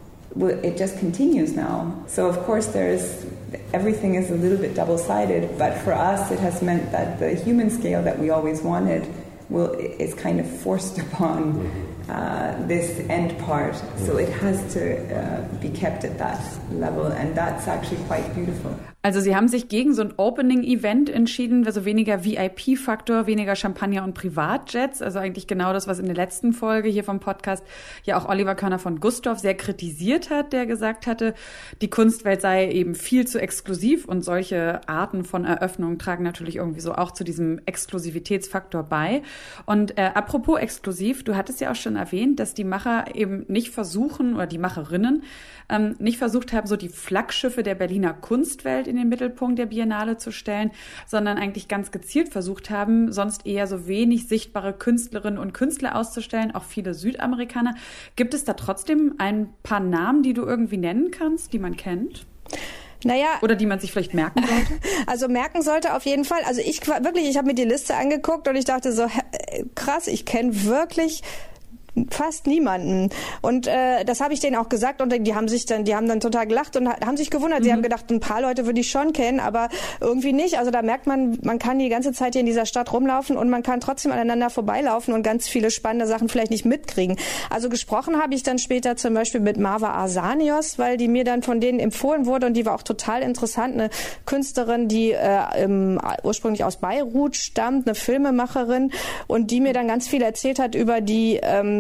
F: it just continues now. So of course there's, everything is a little bit double-sided, but for us it has meant that the human scale that we always wanted will is kind of forced upon uh, this end part, so it has to uh, be kept at that level, and that's actually quite beautiful.
B: Also Sie haben sich gegen so ein Opening-Event entschieden, also weniger V I P-Faktor, weniger Champagner und Privatjets, also eigentlich genau das, was in der letzten Folge hier vom Podcast ja auch Oliver Körner von Gustloff sehr kritisiert hat, der gesagt hatte, die Kunstwelt sei eben viel zu exklusiv, und solche Arten von Eröffnungen tragen natürlich irgendwie so auch zu diesem Exklusivitätsfaktor bei. Und äh, apropos exklusiv, du hattest ja auch schon erwähnt, dass die Macher eben nicht versuchen, oder die Macherinnen ähm, nicht versucht haben, so die Flaggschiffe der Berliner Kunstwelt in den Mittelpunkt der Biennale zu stellen, sondern eigentlich ganz gezielt versucht haben, sonst eher so wenig sichtbare Künstlerinnen und Künstler auszustellen, auch viele Südamerikaner. Gibt es da trotzdem ein paar Namen, die du irgendwie nennen kannst, die man kennt?
C: Naja,
B: oder die man sich vielleicht merken sollte?
C: Also merken sollte auf jeden Fall. Also ich wirklich, ich habe mir die Liste angeguckt und ich dachte so, krass, ich kenne wirklich fast niemanden. Und äh, das habe ich denen auch gesagt, und die haben sich dann, die haben dann total gelacht und haben sich gewundert. Sie mhm. haben gedacht, ein paar Leute würde ich schon kennen, aber irgendwie nicht. Also da merkt man, man kann die ganze Zeit hier in dieser Stadt rumlaufen und man kann trotzdem aneinander vorbeilaufen und ganz viele spannende Sachen vielleicht nicht mitkriegen. Also gesprochen habe ich dann später zum Beispiel mit Marva Arsanios, weil die mir dann von denen empfohlen wurde, und die war auch total interessant. Eine Künstlerin, die äh, im, ursprünglich aus Beirut stammt, eine Filmemacherin, und die mir dann ganz viel erzählt hat über die ähm,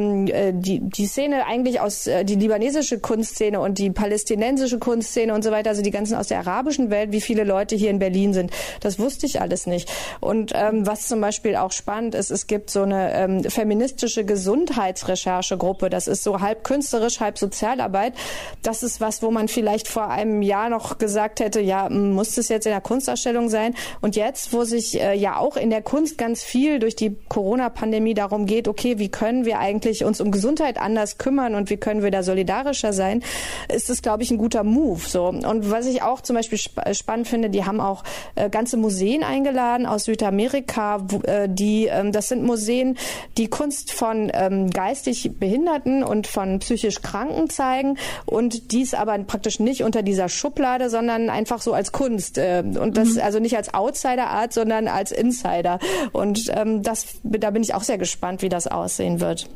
C: ähm, die die Szene eigentlich aus äh, die libanesische Kunstszene und die palästinensische Kunstszene und so weiter, also die ganzen aus der arabischen Welt, wie viele Leute hier in Berlin sind, das wusste ich alles nicht. Und ähm, was zum Beispiel auch spannend ist, es gibt so eine ähm, feministische Gesundheitsrecherchegruppe, das ist so halb künstlerisch, halb Sozialarbeit. Das ist was, wo man vielleicht vor einem Jahr noch gesagt hätte, ja, muss das jetzt in der Kunstausstellung sein? Und jetzt, wo sich äh, ja auch in der Kunst ganz viel durch die Corona-Pandemie darum geht, okay, wie können wir eigentlich uns um Gesundheit anders kümmern und wie können wir da solidarischer sein, ist das, glaube ich, ein guter Move. So. Und was ich auch zum Beispiel sp- spannend finde, die haben auch äh, ganze Museen eingeladen aus Südamerika, wo, äh, die, ähm, das sind Museen, die Kunst von ähm, geistig Behinderten und von psychisch Kranken zeigen und dies aber praktisch nicht unter dieser Schublade, sondern einfach so als Kunst. Äh, und das, mhm. also nicht als Outsider-Art, sondern als Insider. Und ähm, das, da bin ich auch sehr gespannt, wie das aussehen wird.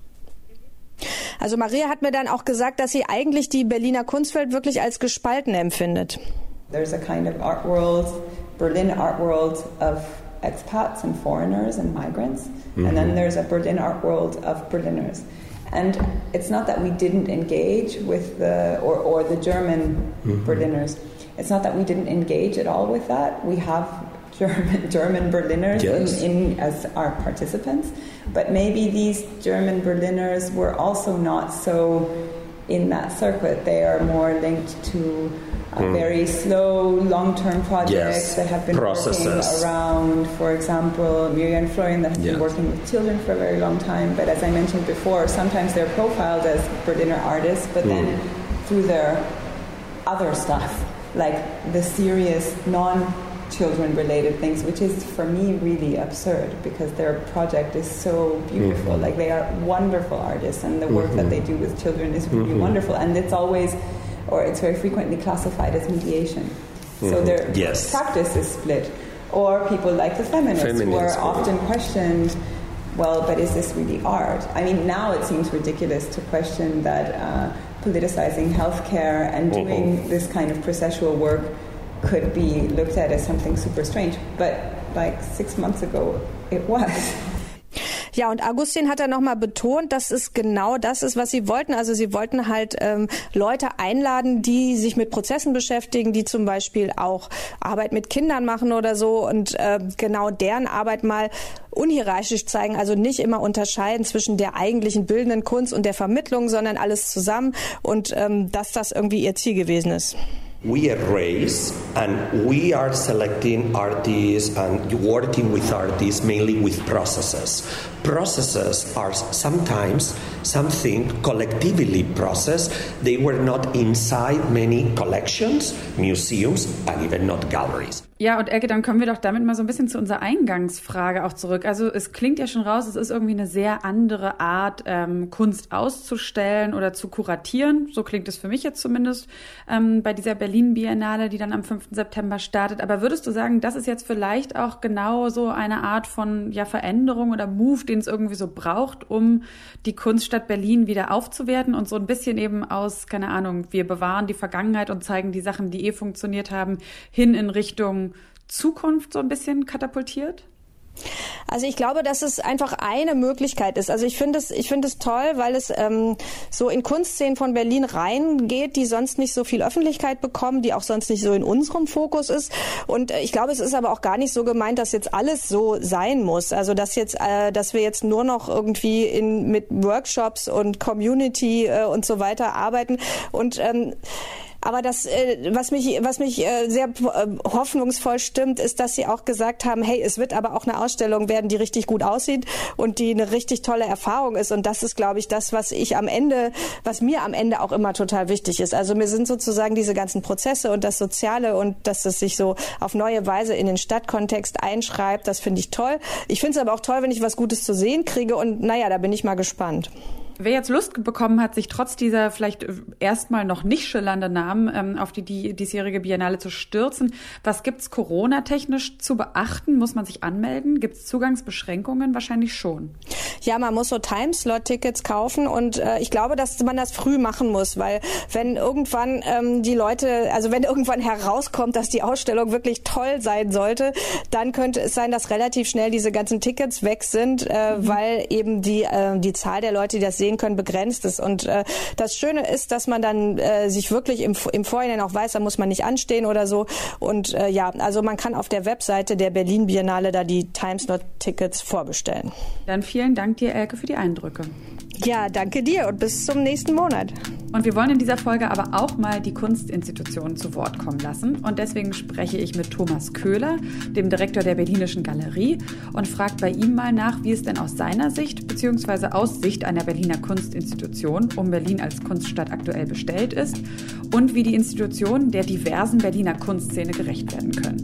C: Also Maria hat mir dann auch gesagt, dass sie eigentlich die Berliner Kunstwelt wirklich als gespalten empfindet.
F: There's a kind of art world, Berlin art world of expats and foreigners and migrants, mm-hmm. and then there's a Berlin art world of Berliners. And it's not that we didn't engage with the, or, or the German mm-hmm. Berliners. It's not that we didn't engage at all with that. We have German, German Berliners yes. in, in, as our participants, but maybe these German Berliners were also not so in that circuit. They are more linked to a mm. very slow, long-term projects yes. that have been Processes. working around, for example, Miriam Florian that has yes. been working with children for a very long time, but as I mentioned before, sometimes they're profiled as Berliner artists, but mm. then through their other stuff, like the serious non children-related things, which is for me really absurd because their project is so beautiful. Mm-hmm. Like they are wonderful artists, and the work mm-hmm. that they do with children is really mm-hmm. wonderful. And it's always, or it's very frequently classified as mediation. Mm-hmm. So their yes. practice is split. Or people like the feminists, feminists who are often questioned. Well, but is this really art? I mean, now it seems ridiculous to question that uh, politicizing healthcare and doing mm-hmm. this kind of processual work could be looked at as something super strange. But like six months ago, it was.
C: Ja, und Agustin hat dann nochmal betont, dass es genau das ist, was sie wollten. Also sie wollten halt ähm, Leute einladen, die sich mit Prozessen beschäftigen, die zum Beispiel auch Arbeit mit Kindern machen oder so und äh, genau deren Arbeit mal unhierarchisch zeigen, also nicht immer unterscheiden zwischen der eigentlichen bildenden Kunst und der Vermittlung, sondern alles zusammen und ähm, dass das irgendwie ihr Ziel gewesen ist.
G: We are race and we are selecting artists and working with artists mainly with processes. Processes are sometimes something collectively processed. They were not inside many collections, museums and even not galleries.
B: Ja, und Elke, dann kommen wir doch damit mal so ein bisschen zu unserer Eingangsfrage auch zurück. Also es klingt ja schon raus, es ist irgendwie eine sehr andere Art, ähm, Kunst auszustellen oder zu kuratieren. So klingt es für mich jetzt zumindest ähm, bei dieser Berlin-Biennale, die dann am fünften September startet. Aber würdest du sagen, das ist jetzt vielleicht auch genau so eine Art von ja Veränderung oder Move, den es irgendwie so braucht, um die Kunststadt Berlin wieder aufzuwerten und so ein bisschen eben aus, keine Ahnung, wir bewahren die Vergangenheit und zeigen die Sachen, die eh funktioniert haben, hin in Richtung Zukunft so ein bisschen katapultiert?
C: Also ich glaube, dass es einfach eine Möglichkeit ist. Also ich finde es, ich finde es toll, weil es ähm, so in Kunstszenen von Berlin reingeht, die sonst nicht so viel Öffentlichkeit bekommen, die auch sonst nicht so in unserem Fokus ist. Und äh, ich glaube, es ist aber auch gar nicht so gemeint, dass jetzt alles so sein muss. Also dass jetzt, äh, dass wir jetzt nur noch irgendwie in mit Workshops und Community äh, und so weiter arbeiten und ähm, aber das, äh, was mich, was mich äh, sehr äh, hoffnungsvoll stimmt, ist, dass sie auch gesagt haben, hey, es wird aber auch eine Ausstellung werden, die richtig gut aussieht und die eine richtig tolle Erfahrung ist. Und das ist, glaube ich, das, was ich am Ende, was mir am Ende auch immer total wichtig ist. Also mir sind sozusagen diese ganzen Prozesse und das Soziale und dass es sich so auf neue Weise in den Stadtkontext einschreibt, das finde ich toll. Ich finde es aber auch toll, wenn ich was Gutes zu sehen kriege und naja, da bin ich mal gespannt.
B: Wer jetzt Lust bekommen hat, sich trotz dieser vielleicht erstmal noch nicht schillernden Namen ähm, auf die, die diesjährige Biennale zu stürzen, was gibt's Corona-technisch zu beachten? Muss man sich anmelden? Gibt's Zugangsbeschränkungen? Wahrscheinlich schon.
C: Ja, man muss so Timeslot-Tickets kaufen und äh, ich glaube, dass man das früh machen muss, weil wenn irgendwann ähm, die Leute, also wenn irgendwann herauskommt, dass die Ausstellung wirklich toll sein sollte, dann könnte es sein, dass relativ schnell diese ganzen Tickets weg sind, äh, mhm. weil eben die äh, die Zahl der Leute, die das sehen können, begrenzt ist. Und äh, das Schöne ist, dass man dann äh, sich wirklich im, im Vorhinein auch weiß, da muss man nicht anstehen oder so. Und äh, ja, also man kann auf der Webseite der Berlin Biennale da die Timeslot-Tickets vorbestellen.
B: Dann vielen Dank dir, Elke, für die Eindrücke.
C: Ja, danke dir und bis zum nächsten Monat.
B: Und wir wollen in dieser Folge aber auch mal die Kunstinstitutionen zu Wort kommen lassen. Und deswegen spreche ich mit Thomas Köhler, dem Direktor der Berlinischen Galerie, und frage bei ihm mal nach, wie es denn aus seiner Sicht bzw. aus Sicht einer Berliner Kunstinstitution um Berlin als Kunststadt aktuell bestellt ist und wie die Institutionen der diversen Berliner Kunstszene gerecht werden können.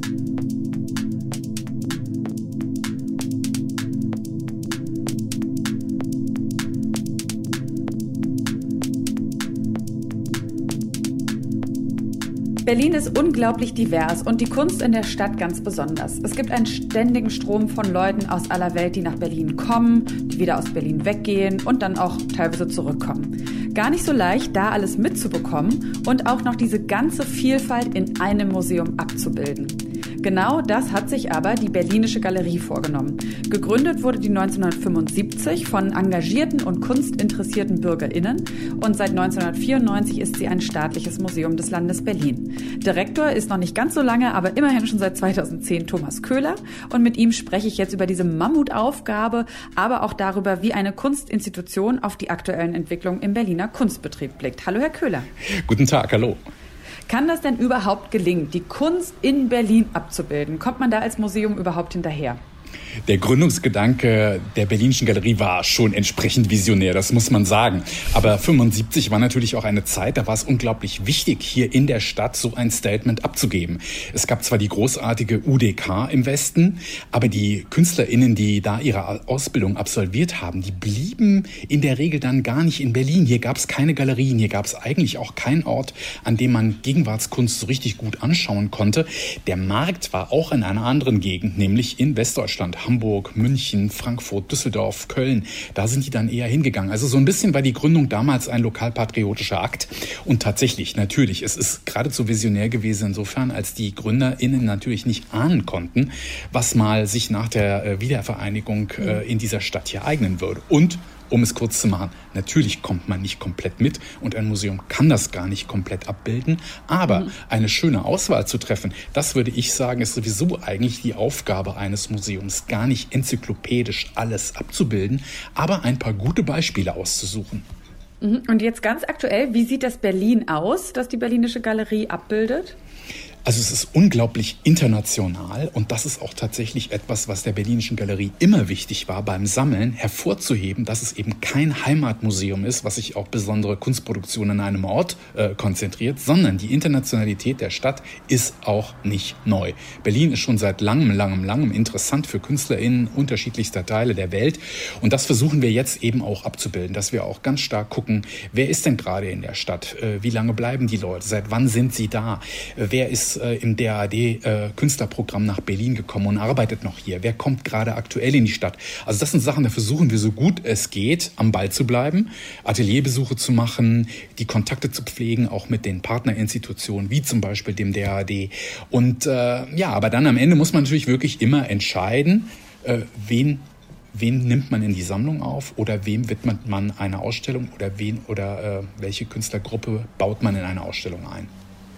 B: Berlin ist unglaublich divers und die Kunst in der Stadt ganz besonders. Es gibt einen ständigen Strom von Leuten aus aller Welt, die nach Berlin kommen, die wieder aus Berlin weggehen und dann auch teilweise zurückkommen. Gar nicht so leicht, da alles mitzubekommen und auch noch diese ganze Vielfalt in einem Museum abzubilden. Genau das hat sich aber die Berlinische Galerie vorgenommen. Gegründet wurde die neunzehnhundertfünfundsiebzig von engagierten und kunstinteressierten BürgerInnen und seit neunzehnhundertvierundneunzig ist sie ein staatliches Museum des Landes Berlin. Direktor ist noch nicht ganz so lange, aber immerhin schon seit zweitausendzehn Thomas Köhler und mit ihm spreche ich jetzt über diese Mammutaufgabe, aber auch darüber, wie eine Kunstinstitution auf die aktuellen Entwicklungen im Berliner Kunstbetrieb blickt. Hallo, Herr Köhler.
H: Guten Tag, hallo.
B: Kann das denn überhaupt gelingen, die Kunst in Berlin abzubilden? Kommt man da als Museum überhaupt hinterher?
H: Der Gründungsgedanke der Berlinischen Galerie war schon entsprechend visionär, das muss man sagen. Aber fünfundsiebzig war natürlich auch eine Zeit, da war es unglaublich wichtig, hier in der Stadt so ein Statement abzugeben. Es gab zwar die großartige U D K im Westen, aber die KünstlerInnen, die da ihre Ausbildung absolviert haben, die blieben in der Regel dann gar nicht in Berlin. Hier gab es keine Galerien, hier gab es eigentlich auch keinen Ort, an dem man Gegenwartskunst so richtig gut anschauen konnte. Der Markt war auch in einer anderen Gegend, nämlich in Westdeutschland. Hamburg, München, Frankfurt, Düsseldorf, Köln, da sind die dann eher hingegangen. Also so ein bisschen war die Gründung damals ein lokalpatriotischer Akt. Und tatsächlich, natürlich, es ist geradezu visionär gewesen insofern, als die GründerInnen natürlich nicht ahnen konnten, was mal sich nach der Wiedervereinigung äh, in dieser Stadt hier eignen würde. Und um es kurz zu machen, natürlich kommt man nicht komplett mit und ein Museum kann das gar nicht komplett abbilden, aber mhm. eine schöne Auswahl zu treffen, das würde ich sagen, ist sowieso eigentlich die Aufgabe eines Museums, gar nicht enzyklopädisch alles abzubilden, aber ein paar gute Beispiele auszusuchen.
B: Mhm. Und jetzt ganz aktuell, wie sieht das Berlin aus, das die Berlinische Galerie abbildet?
H: Also es ist unglaublich international und das ist auch tatsächlich etwas, was der Berlinischen Galerie immer wichtig war beim Sammeln, hervorzuheben, dass es eben kein Heimatmuseum ist, was sich auf besondere Kunstproduktionen an einem Ort äh, konzentriert, sondern die Internationalität der Stadt ist auch nicht neu. Berlin ist schon seit langem, langem, langem interessant für KünstlerInnen unterschiedlichster Teile der Welt und das versuchen wir jetzt eben auch abzubilden, dass wir auch ganz stark gucken, wer ist denn gerade in der Stadt, äh, wie lange bleiben die Leute, seit wann sind sie da, äh, wer ist im D A D-Künstlerprogramm nach Berlin gekommen und arbeitet noch hier. Wer kommt gerade aktuell in die Stadt? Also das sind Sachen, da versuchen wir so gut es geht, am Ball zu bleiben, Atelierbesuche zu machen, die Kontakte zu pflegen, auch mit den Partnerinstitutionen, wie zum Beispiel dem D A D. Und äh, ja, aber dann am Ende muss man natürlich wirklich immer entscheiden, äh, wen Wen nimmt man in die Sammlung auf oder wem widmet man eine Ausstellung oder wen oder äh, welche Künstlergruppe baut man in eine Ausstellung ein?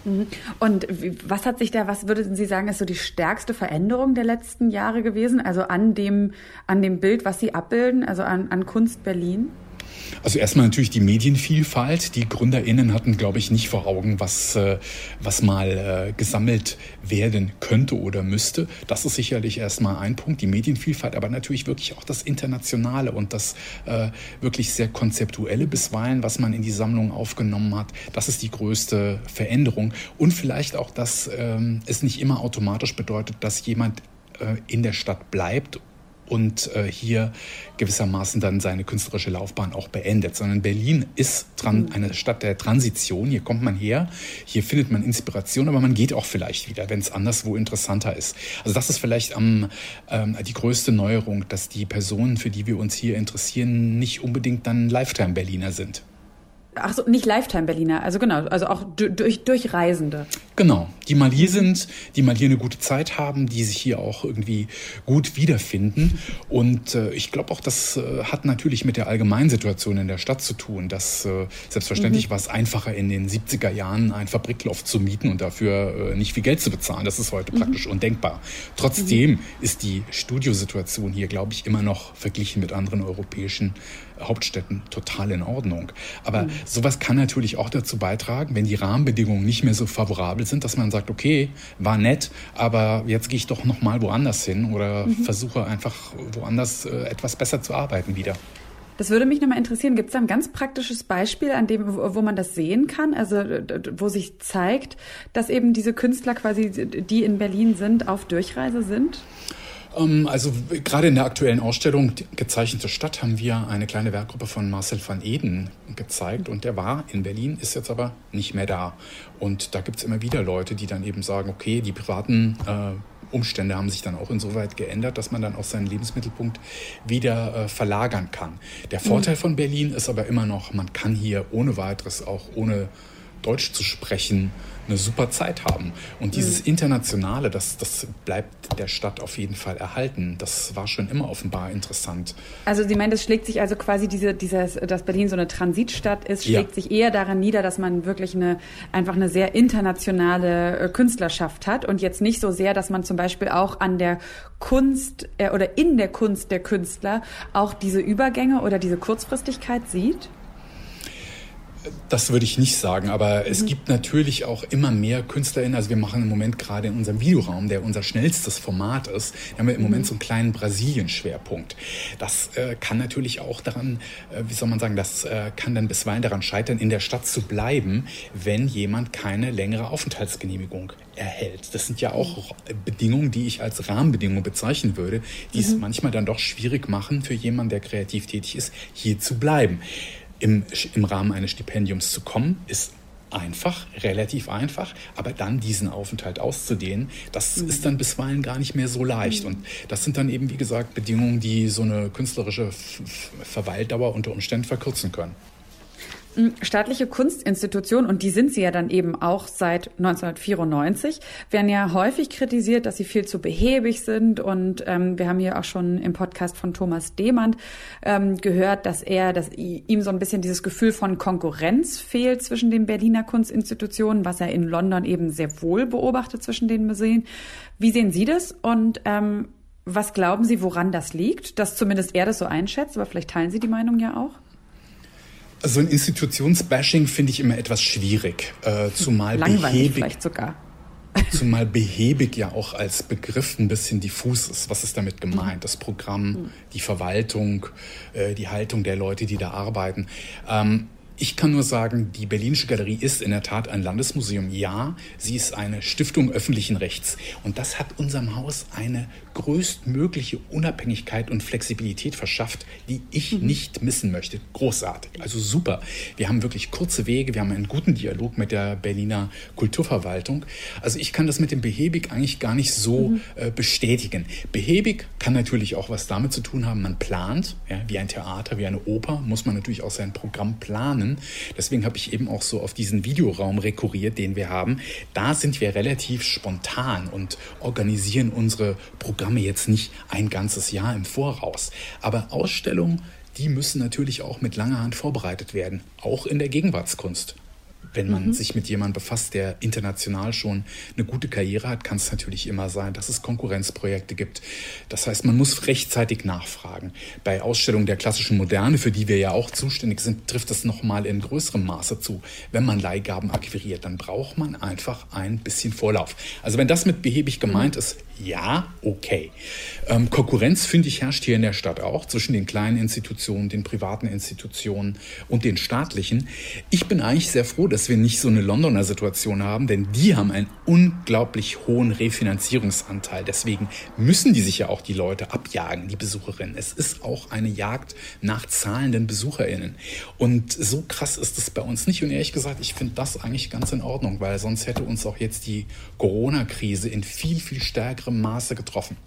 B: Und was hat sich da, was würden Sie sagen, ist so die stärkste Veränderung der letzten Jahre gewesen? Also an dem, an dem Bild, was Sie abbilden, also an, an Kunst Berlin?
H: Also erstmal natürlich die Medienvielfalt. Die GründerInnen hatten, glaube ich, nicht vor Augen, was, äh, was mal äh, gesammelt werden könnte oder müsste. Das ist sicherlich erstmal ein Punkt, die Medienvielfalt, aber natürlich wirklich auch das Internationale und das äh, wirklich sehr Konzeptuelle bisweilen, was man in die Sammlung aufgenommen hat. Das ist die größte Veränderung. Und vielleicht auch, dass ähm, es nicht immer automatisch bedeutet, dass jemand äh, in der Stadt bleibt und äh, hier gewissermaßen dann seine künstlerische Laufbahn auch beendet, sondern Berlin ist dran, eine Stadt der Transition. Hier kommt man her, hier findet man Inspiration, aber man geht auch vielleicht wieder, wenn es anderswo interessanter ist. Also das ist vielleicht am, ähm, die größte Neuerung, dass die Personen, für die wir uns hier interessieren, nicht unbedingt dann Lifetime-Berliner sind.
B: Ach so, nicht Lifetime-Berliner, also genau, also auch durch, durch Reisende.
H: Genau, die mal hier sind, die mal hier eine gute Zeit haben, die sich hier auch irgendwie gut wiederfinden. Und äh, ich glaube auch, das äh, hat natürlich mit der allgemeinen Situation in der Stadt zu tun. Dass äh, selbstverständlich mhm. war es einfacher in den siebziger Jahren ein Fabrikloft zu mieten und dafür äh, nicht viel Geld zu bezahlen. Das ist heute mhm. praktisch undenkbar. Trotzdem mhm. ist die Studiosituation hier, glaube ich, immer noch verglichen mit anderen europäischen Hauptstädten total in Ordnung. Aber mhm. sowas kann natürlich auch dazu beitragen, wenn die Rahmenbedingungen nicht mehr so favorabel sind, dass man sagt, okay, war nett, aber jetzt gehe ich doch noch mal woanders hin oder mhm. versuche einfach woanders äh, etwas besser zu arbeiten wieder.
B: Das würde mich nochmal interessieren. Gibt es da ein ganz praktisches Beispiel, an dem, wo, wo man das sehen kann? Also wo sich zeigt, dass eben diese Künstler quasi, die in Berlin sind, auf Durchreise sind?
H: Also gerade in der aktuellen Ausstellung Gezeichnete Stadt haben wir eine kleine Werkgruppe von Marcel van Eden gezeigt und der war in Berlin, ist jetzt aber nicht mehr da. Und da gibt es immer wieder Leute, die dann eben sagen, okay, die privaten äh, Umstände haben sich dann auch insoweit geändert, dass man dann auch seinen Lebensmittelpunkt wieder äh, verlagern kann. Der Vorteil von Berlin ist aber immer noch, man kann hier ohne weiteres auch ohne Deutsch zu sprechen eine super Zeit haben. Und dieses Internationale, das, das bleibt der Stadt auf jeden Fall erhalten. Das war schon immer offenbar interessant.
B: Also Sie meinen, das schlägt sich also quasi, diese, dieses, dass Berlin so eine Transitstadt ist, schlägt ja. sich eher daran nieder, dass man wirklich eine, einfach eine sehr internationale äh, Künstlerschaft hat und jetzt nicht so sehr, dass man zum Beispiel auch an der Kunst äh, oder in der Kunst der Künstler auch diese Übergänge oder diese Kurzfristigkeit sieht?
H: Das würde ich nicht sagen, aber mhm. es gibt natürlich auch immer mehr KünstlerInnen. Also wir machen im Moment gerade in unserem Videoraum, der unser schnellstes Format ist, haben wir im mhm. Moment so einen kleinen Brasilien-Schwerpunkt. Das äh, kann natürlich auch daran, äh, wie soll man sagen, das äh, kann dann bisweilen daran scheitern, in der Stadt zu bleiben, wenn jemand keine längere Aufenthaltsgenehmigung erhält. Das sind ja auch Bedingungen, die ich als Rahmenbedingungen bezeichnen würde, die mhm. es manchmal dann doch schwierig machen für jemanden, der kreativ tätig ist, hier zu bleiben. Im, im Rahmen eines Stipendiums zu kommen, ist einfach, relativ einfach, aber dann diesen Aufenthalt auszudehnen, das mhm. ist dann bisweilen gar nicht mehr so leicht. Mhm. Und das sind dann eben, wie gesagt, Bedingungen, die so eine künstlerische F- Verweildauer unter Umständen verkürzen können.
B: Staatliche Kunstinstitutionen, und die sind sie ja dann eben auch seit neunzehnhundertvierundneunzig, werden ja häufig kritisiert, dass sie viel zu behäbig sind. Und ähm, wir haben hier auch schon im Podcast von Thomas Demand ähm, gehört, dass er, dass ihm so ein bisschen dieses Gefühl von Konkurrenz fehlt zwischen den Berliner Kunstinstitutionen, was er in London eben sehr wohl beobachtet zwischen den Museen. Wie sehen Sie das? Und ähm, was glauben Sie, woran das liegt? Dass zumindest er das so einschätzt, aber vielleicht teilen Sie die Meinung ja auch.
H: Also ein Institutionsbashing finde ich immer etwas schwierig, äh, zumal
B: Langweilig
H: behäbig,
B: vielleicht sogar.
H: zumal behäbig ja auch als Begriff ein bisschen diffus ist. Was ist damit gemeint? Das Programm, die Verwaltung, äh, die Haltung der Leute, die da arbeiten. Ähm, Ich kann nur sagen, die Berlinische Galerie ist in der Tat ein Landesmuseum. Ja, sie ist eine Stiftung öffentlichen Rechts. Und das hat unserem Haus eine größtmögliche Unabhängigkeit und Flexibilität verschafft, die ich mhm. nicht missen möchte. Großartig, also super. Wir haben wirklich kurze Wege, wir haben einen guten Dialog mit der Berliner Kulturverwaltung. Also ich kann das mit dem behäbig eigentlich gar nicht so mhm. äh, bestätigen. Behäbig kann natürlich auch was damit zu tun haben, man plant, ja, wie ein Theater, wie eine Oper, muss man natürlich auch sein Programm planen. Deswegen habe ich eben auch so auf diesen Videoraum rekurriert, den wir haben. Da sind wir relativ spontan und organisieren unsere Programme jetzt nicht ein ganzes Jahr im Voraus. Aber Ausstellungen, die müssen natürlich auch mit langer Hand vorbereitet werden, auch in der Gegenwartskunst. Wenn man mhm. sich mit jemandem befasst, der international schon eine gute Karriere hat, kann es natürlich immer sein, dass es Konkurrenzprojekte gibt. Das heißt, man muss rechtzeitig nachfragen. Bei Ausstellungen der klassischen Moderne, für die wir ja auch zuständig sind, trifft es nochmal in größerem Maße zu. Wenn man Leihgaben akquiriert, dann braucht man einfach ein bisschen Vorlauf. Also wenn das mit behäbig gemeint mhm. ist, Ja, okay. Ähm, Konkurrenz, finde ich, herrscht hier in der Stadt auch zwischen den kleinen Institutionen, den privaten Institutionen und den staatlichen. Ich bin eigentlich sehr froh, dass wir nicht so eine Londoner Situation haben, denn die haben einen unglaublich hohen Refinanzierungsanteil. Deswegen müssen die sich ja auch die Leute abjagen, die Besucherinnen. Es ist auch eine Jagd nach zahlenden BesucherInnen. Und so krass ist es bei uns nicht. Und ehrlich gesagt, ich finde das eigentlich ganz in Ordnung, weil sonst hätte uns auch jetzt die Corona-Krise in viel, viel stärkerem Maße getroffen.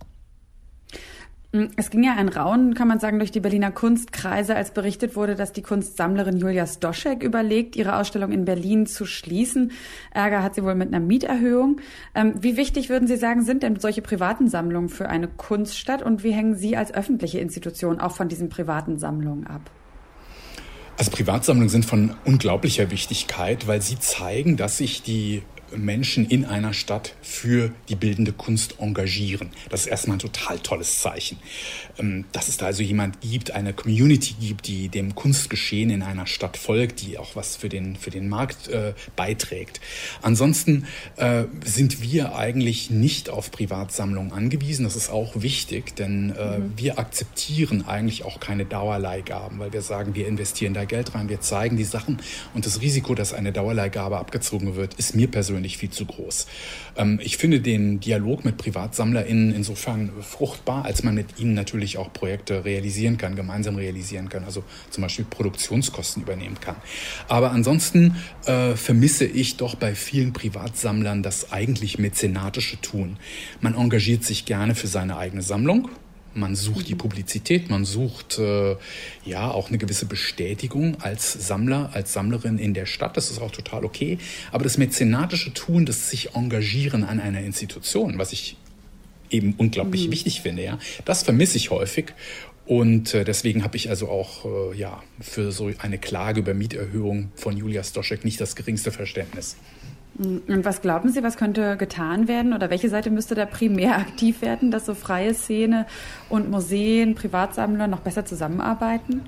B: Es ging ja ein Raunen, kann man sagen, durch die Berliner Kunstkreise, als berichtet wurde, dass die Kunstsammlerin Julia Stoschek überlegt, ihre Ausstellung in Berlin zu schließen. Ärger hat sie wohl mit einer Mieterhöhung. Ähm, wie wichtig, würden Sie sagen, sind denn solche privaten Sammlungen für eine Kunststadt und wie hängen Sie als öffentliche Institution auch von diesen privaten Sammlungen ab?
H: Also Privatsammlungen sind von unglaublicher Wichtigkeit, weil sie zeigen, dass sich die Menschen in einer Stadt für die bildende Kunst engagieren. Das ist erstmal ein total tolles Zeichen. Dass es da also jemand gibt, eine Community gibt, die dem Kunstgeschehen in einer Stadt folgt, die auch was für den, für den Markt äh, beiträgt. Ansonsten äh, sind wir eigentlich nicht auf Privatsammlungen angewiesen. Das ist auch wichtig, denn äh, mhm. wir akzeptieren eigentlich auch keine Dauerleihgaben, weil wir sagen, wir investieren da Geld rein, wir zeigen die Sachen und das Risiko, dass eine Dauerleihgabe abgezogen wird, ist mir persönlich nicht viel zu groß. Ähm, ich finde den Dialog mit PrivatsammlerInnen insofern fruchtbar, als man mit ihnen natürlich auch Projekte realisieren kann, gemeinsam realisieren kann, also zum Beispiel Produktionskosten übernehmen kann. Aber ansonsten äh, vermisse ich doch bei vielen Privatsammlern das eigentlich mäzenatische Tun. Man engagiert sich gerne für seine eigene Sammlung. Man sucht die Publizität, man sucht äh, ja auch eine gewisse Bestätigung als Sammler, als Sammlerin in der Stadt. Das ist auch total okay. Aber das mäzenatische Tun, das sich engagieren an einer Institution, was ich eben unglaublich mhm. wichtig finde, ja, das vermisse ich häufig. Und äh, deswegen habe ich also auch äh, ja, für so eine Klage über Mieterhöhung von Julia Stoschek nicht das geringste Verständnis.
B: Und was glauben Sie, was könnte getan werden oder welche Seite müsste da primär aktiv werden, dass so freie Szene und Museen, Privatsammler noch besser zusammenarbeiten?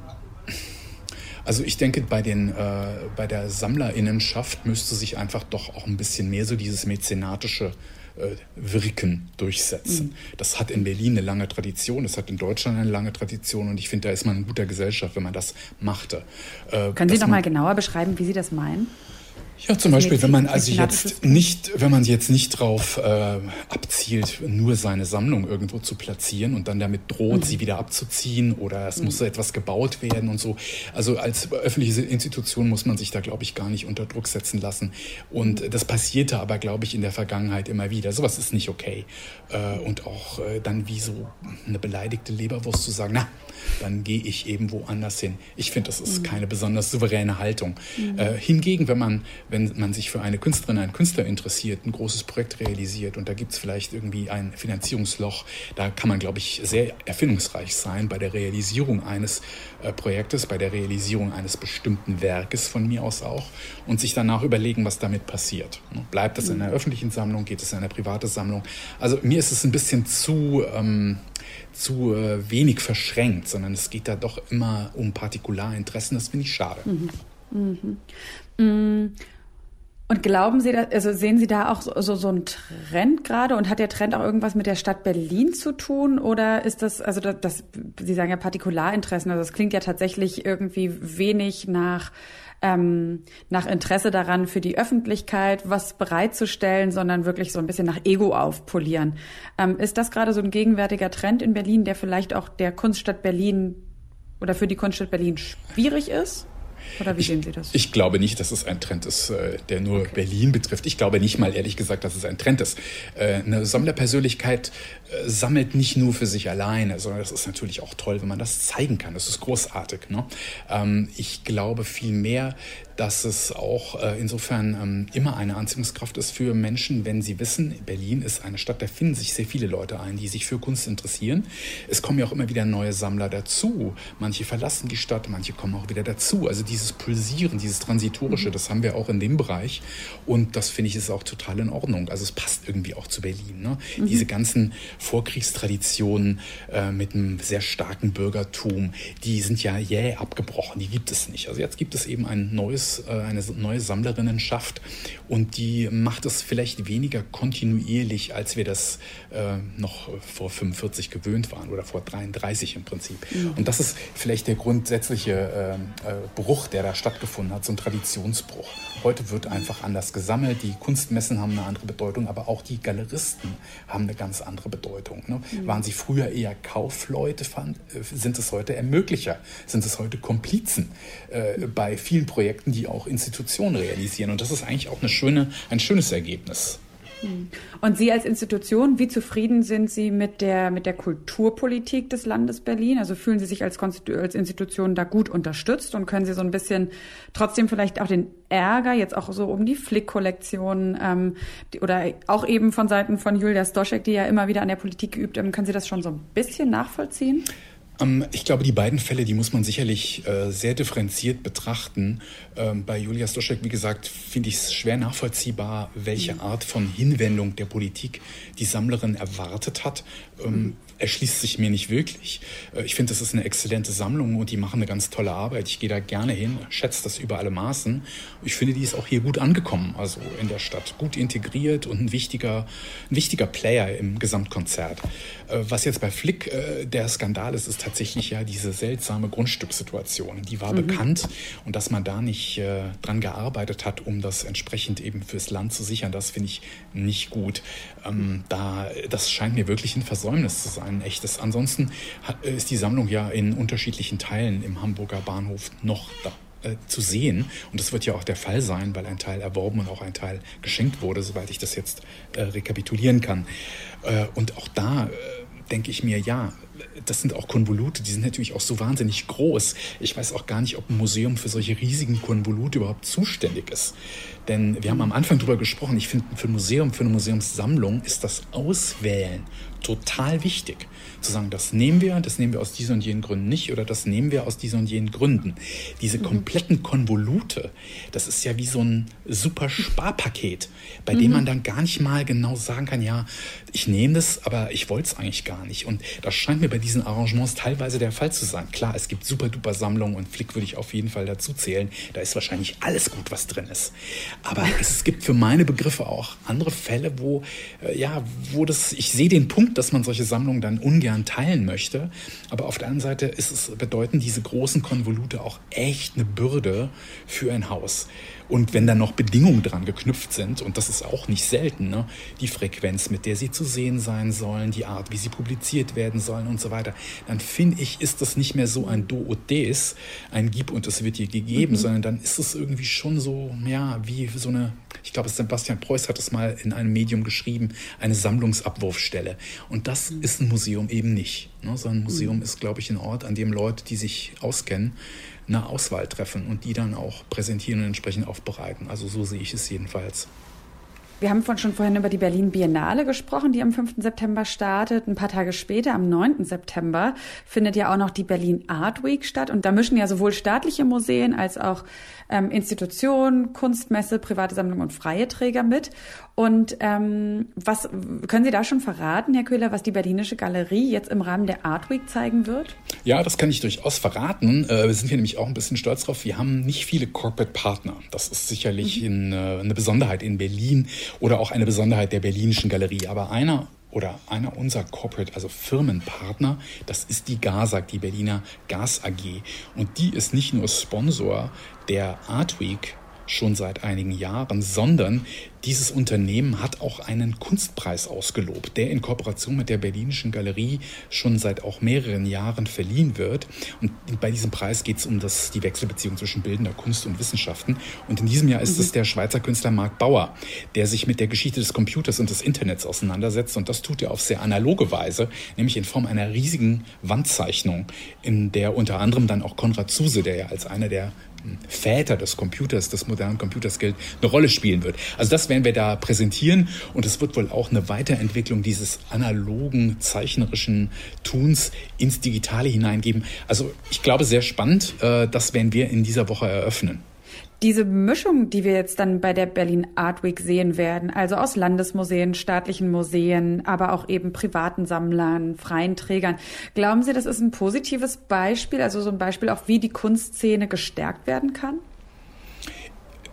H: Also ich denke, bei, den, äh, bei der SammlerInnenschaft müsste sich einfach doch auch ein bisschen mehr so dieses mäzenatische äh, Wirken durchsetzen. Mhm. Das hat in Berlin eine lange Tradition, das hat in Deutschland eine lange Tradition und ich finde, da ist man in guter Gesellschaft, wenn man das machte. Äh,
B: Können Sie noch mal genauer beschreiben, wie Sie das meinen?
H: Ja, zum Beispiel, wenn man also jetzt nicht, wenn man jetzt nicht drauf äh, abzielt, nur seine Sammlung irgendwo zu platzieren und dann damit droht, mhm. sie wieder abzuziehen oder es mhm. muss so etwas gebaut werden und so. Also als öffentliche Institution muss man sich da, glaube ich, gar nicht unter Druck setzen lassen. Und das passierte aber, glaube ich, in der Vergangenheit immer wieder. Sowas ist nicht okay. Äh, und auch äh, dann wie so eine beleidigte Leberwurst zu sagen, na, dann gehe ich eben woanders hin. Ich finde, das ist mhm. keine besonders souveräne Haltung. Mhm. Äh, hingegen, wenn man wenn man sich für eine Künstlerin, einen Künstler interessiert, ein großes Projekt realisiert und da gibt es vielleicht irgendwie ein Finanzierungsloch, da kann man, glaube ich, sehr erfindungsreich sein bei der Realisierung eines äh, Projektes, bei der Realisierung eines bestimmten Werkes von mir aus auch und sich danach überlegen, was damit passiert. Bleibt es in einer öffentlichen Sammlung, geht es in eine private Sammlung? Also mir ist es ein bisschen zu... Ähm, zu äh, wenig verschränkt, sondern es geht da doch immer um Partikularinteressen. Das finde ich schade.
B: Mhm. Mhm. Und glauben Sie, also sehen Sie da auch so, so, so einen Trend gerade und hat der Trend auch irgendwas mit der Stadt Berlin zu tun oder ist das, also das, das Sie sagen ja Partikularinteressen, also das klingt ja tatsächlich irgendwie wenig nach Ähm, nach Interesse daran, für die Öffentlichkeit was bereitzustellen, sondern wirklich so ein bisschen nach Ego aufpolieren. Ähm, ist das gerade so ein gegenwärtiger Trend in Berlin, der vielleicht auch der Kunststadt Berlin oder für die Kunststadt Berlin schwierig ist? Oder wie
H: ich,
B: sehen Sie das?
H: Ich glaube nicht, dass es ein Trend ist, der nur okay. Berlin betrifft. Ich glaube nicht mal, ehrlich gesagt, dass es ein Trend ist. Eine Sammlerpersönlichkeit sammelt nicht nur für sich alleine, sondern das ist natürlich auch toll, wenn man das zeigen kann. Das ist großartig. Ne? Ich glaube vielmehr, dass es auch äh, insofern ähm, immer eine Anziehungskraft ist für Menschen, wenn sie wissen, Berlin ist eine Stadt, da finden sich sehr viele Leute ein, die sich für Kunst interessieren. Es kommen ja auch immer wieder neue Sammler dazu. Manche verlassen die Stadt, manche kommen auch wieder dazu. Also dieses Pulsieren, dieses Transitorische, mhm. das haben wir auch in dem Bereich. Und das finde ich ist auch total in Ordnung. Also es passt irgendwie auch zu Berlin. Ne? Mhm. Diese ganzen Vorkriegstraditionen äh, mit einem sehr starken Bürgertum, die sind ja jäh abgebrochen. Die gibt es nicht. Also jetzt gibt es eben ein neues Neues, eine neue Sammlerinnenschaft und die macht es vielleicht weniger kontinuierlich, als wir das äh, noch vor fünfundvierzig gewöhnt waren oder vor dreiunddreißig im Prinzip. Mhm. Und das ist vielleicht der grundsätzliche äh, äh, Bruch, der da stattgefunden hat, so ein Traditionsbruch. Heute wird einfach anders gesammelt, die Kunstmessen haben eine andere Bedeutung, aber auch die Galeristen haben eine ganz andere Bedeutung. Ne? Mhm. Waren sie früher eher Kaufleute, fand, sind es heute Ermöglicher, sind es heute Komplizen äh, bei vielen Projekten, die auch Institutionen realisieren. Und das ist eigentlich auch eine schöne, ein schönes Ergebnis.
B: Und Sie als Institution, wie zufrieden sind Sie mit der, mit der Kulturpolitik des Landes Berlin? Also fühlen Sie sich als, Konstitu- als Institution da gut unterstützt und können Sie so ein bisschen trotzdem vielleicht auch den Ärger jetzt auch so um die Flick-Kollektion ähm, die, oder auch eben von Seiten von Julia Stoschek, die ja immer wieder an der Politik geübt haben, können Sie das schon so ein bisschen nachvollziehen?
H: Ich glaube, die beiden Fälle, die muss man sicherlich äh, sehr differenziert betrachten. Ähm, bei Julia Stoschek, wie gesagt, finde ich es schwer nachvollziehbar, welche Art von Hinwendung der Politik die Sammlerin erwartet hat. Ähm, erschließt sich mir nicht wirklich. Äh, ich finde, das ist eine exzellente Sammlung und die machen eine ganz tolle Arbeit. Ich gehe da gerne hin, schätze das über alle Maßen. Ich finde, die ist auch hier gut angekommen, also in der Stadt. Gut integriert und ein wichtiger, ein wichtiger Player im Gesamtkonzert. Äh, was jetzt bei Flick äh, der Skandal ist, ist tatsächlich ja diese seltsame Grundstückssituation. Die war mhm. bekannt und dass man da nicht äh, dran gearbeitet hat, um das entsprechend eben fürs Land zu sichern, das finde ich nicht gut. Ähm, da, das scheint mir wirklich ein Versäumnis zu sein, ein echtes. Ansonsten hat, ist die Sammlung ja in unterschiedlichen Teilen im Hamburger Bahnhof noch da äh, zu sehen. Und das wird ja auch der Fall sein, weil ein Teil erworben und auch ein Teil geschenkt wurde, soweit ich das jetzt äh, rekapitulieren kann. Äh, und auch da äh, denke ich mir, ja, das sind auch Konvolute, die sind natürlich auch so wahnsinnig groß. Ich weiß auch gar nicht, ob ein Museum für solche riesigen Konvolute überhaupt zuständig ist. Denn wir haben am Anfang darüber gesprochen, ich finde, für ein Museum, für eine Museumssammlung ist das Auswählen total wichtig. Zu sagen, das nehmen wir, das nehmen wir aus diesen und jenen Gründen nicht oder das nehmen wir aus diesen und jenen Gründen. Diese kompletten Konvolute, das ist ja wie so ein super Sparpaket, bei mhm. dem man dann gar nicht mal genau sagen kann, ja, ich nehme das, aber ich wollte es eigentlich gar nicht. Und das scheint mir bei diesen Arrangements teilweise der Fall zu sein. Klar, es gibt super duper Sammlungen und Flick würde ich auf jeden Fall dazu zählen. Da ist wahrscheinlich alles gut, was drin ist. Aber es gibt für meine Begriffe auch andere Fälle, wo, äh, ja, wo das, ich sehe den Punkt, dass man solche Sammlungen dann ungern teilen möchte. Aber auf der anderen Seite ist es, bedeuten diese großen Konvolute auch echt eine Bürde für ein Haus. Und wenn dann noch Bedingungen dran geknüpft sind, und das ist auch nicht selten, ne, die Frequenz, mit der sie zu sehen sein sollen, die Art, wie sie publiziert werden sollen und so weiter, dann finde ich, ist das nicht mehr so ein Do und Des, ein Gib und es wird dir gegeben, mhm. sondern dann ist es irgendwie schon so, ja, wie so eine, ich glaube, Sebastian Preuß hat es mal in einem Medium geschrieben, eine Sammlungsabwurfstelle. Und das mhm. ist ein Museum eben nicht. Ne, sondern ein Museum mhm. ist, glaube ich, ein Ort, an dem Leute, die sich auskennen, eine Auswahl treffen und die dann auch präsentieren und entsprechend aufbereiten. Also so sehe ich es jedenfalls.
B: Wir haben schon vorhin über die Berlin Biennale gesprochen, die am fünften September startet. Ein paar Tage später, am neunten September, findet ja auch noch die Berlin Art Week statt. Und da mischen ja sowohl staatliche Museen als auch ähm, Institutionen, Kunstmesse, private Sammlungen und freie Träger mit. Und ähm, was können Sie da schon verraten, Herr Köhler, was die Berlinische Galerie jetzt im Rahmen der Art Week zeigen wird?
H: Ja, das kann ich durchaus verraten. Äh, wir sind hier nämlich auch ein bisschen stolz drauf. Wir haben nicht viele Corporate Partner. Das ist sicherlich mhm. eine, eine Besonderheit in Berlin oder auch eine Besonderheit der Berlinischen Galerie. Aber einer oder einer unserer Corporate, also Firmenpartner, das ist die GASAG, die Berliner Gas A G. Und die ist nicht nur Sponsor der Art Week schon seit einigen Jahren, sondern dieses Unternehmen hat auch einen Kunstpreis ausgelobt, der in Kooperation mit der Berlinischen Galerie schon seit auch mehreren Jahren verliehen wird. Und bei diesem Preis geht es um das, die Wechselbeziehung zwischen bildender Kunst und Wissenschaften. Und in diesem Jahr ist mhm. es der Schweizer Künstler Marc Bauer, der sich mit der Geschichte des Computers und des Internets auseinandersetzt. Und das tut er auf sehr analoge Weise, nämlich in Form einer riesigen Wandzeichnung, in der unter anderem dann auch Konrad Zuse, der ja als einer der Väter des Computers, des modernen Computers gilt, eine Rolle spielen wird. Also das werden wir da präsentieren und es wird wohl auch eine Weiterentwicklung dieses analogen, zeichnerischen Tuns ins Digitale hineingeben. Also ich glaube, sehr spannend. Das werden wir in dieser Woche eröffnen.
B: Diese Mischung, die wir jetzt dann bei der Berlin Art Week sehen werden, also aus Landesmuseen, staatlichen Museen, aber auch eben privaten Sammlern, freien Trägern, glauben Sie, das ist ein positives Beispiel, also so ein Beispiel auch, wie die Kunstszene gestärkt werden kann?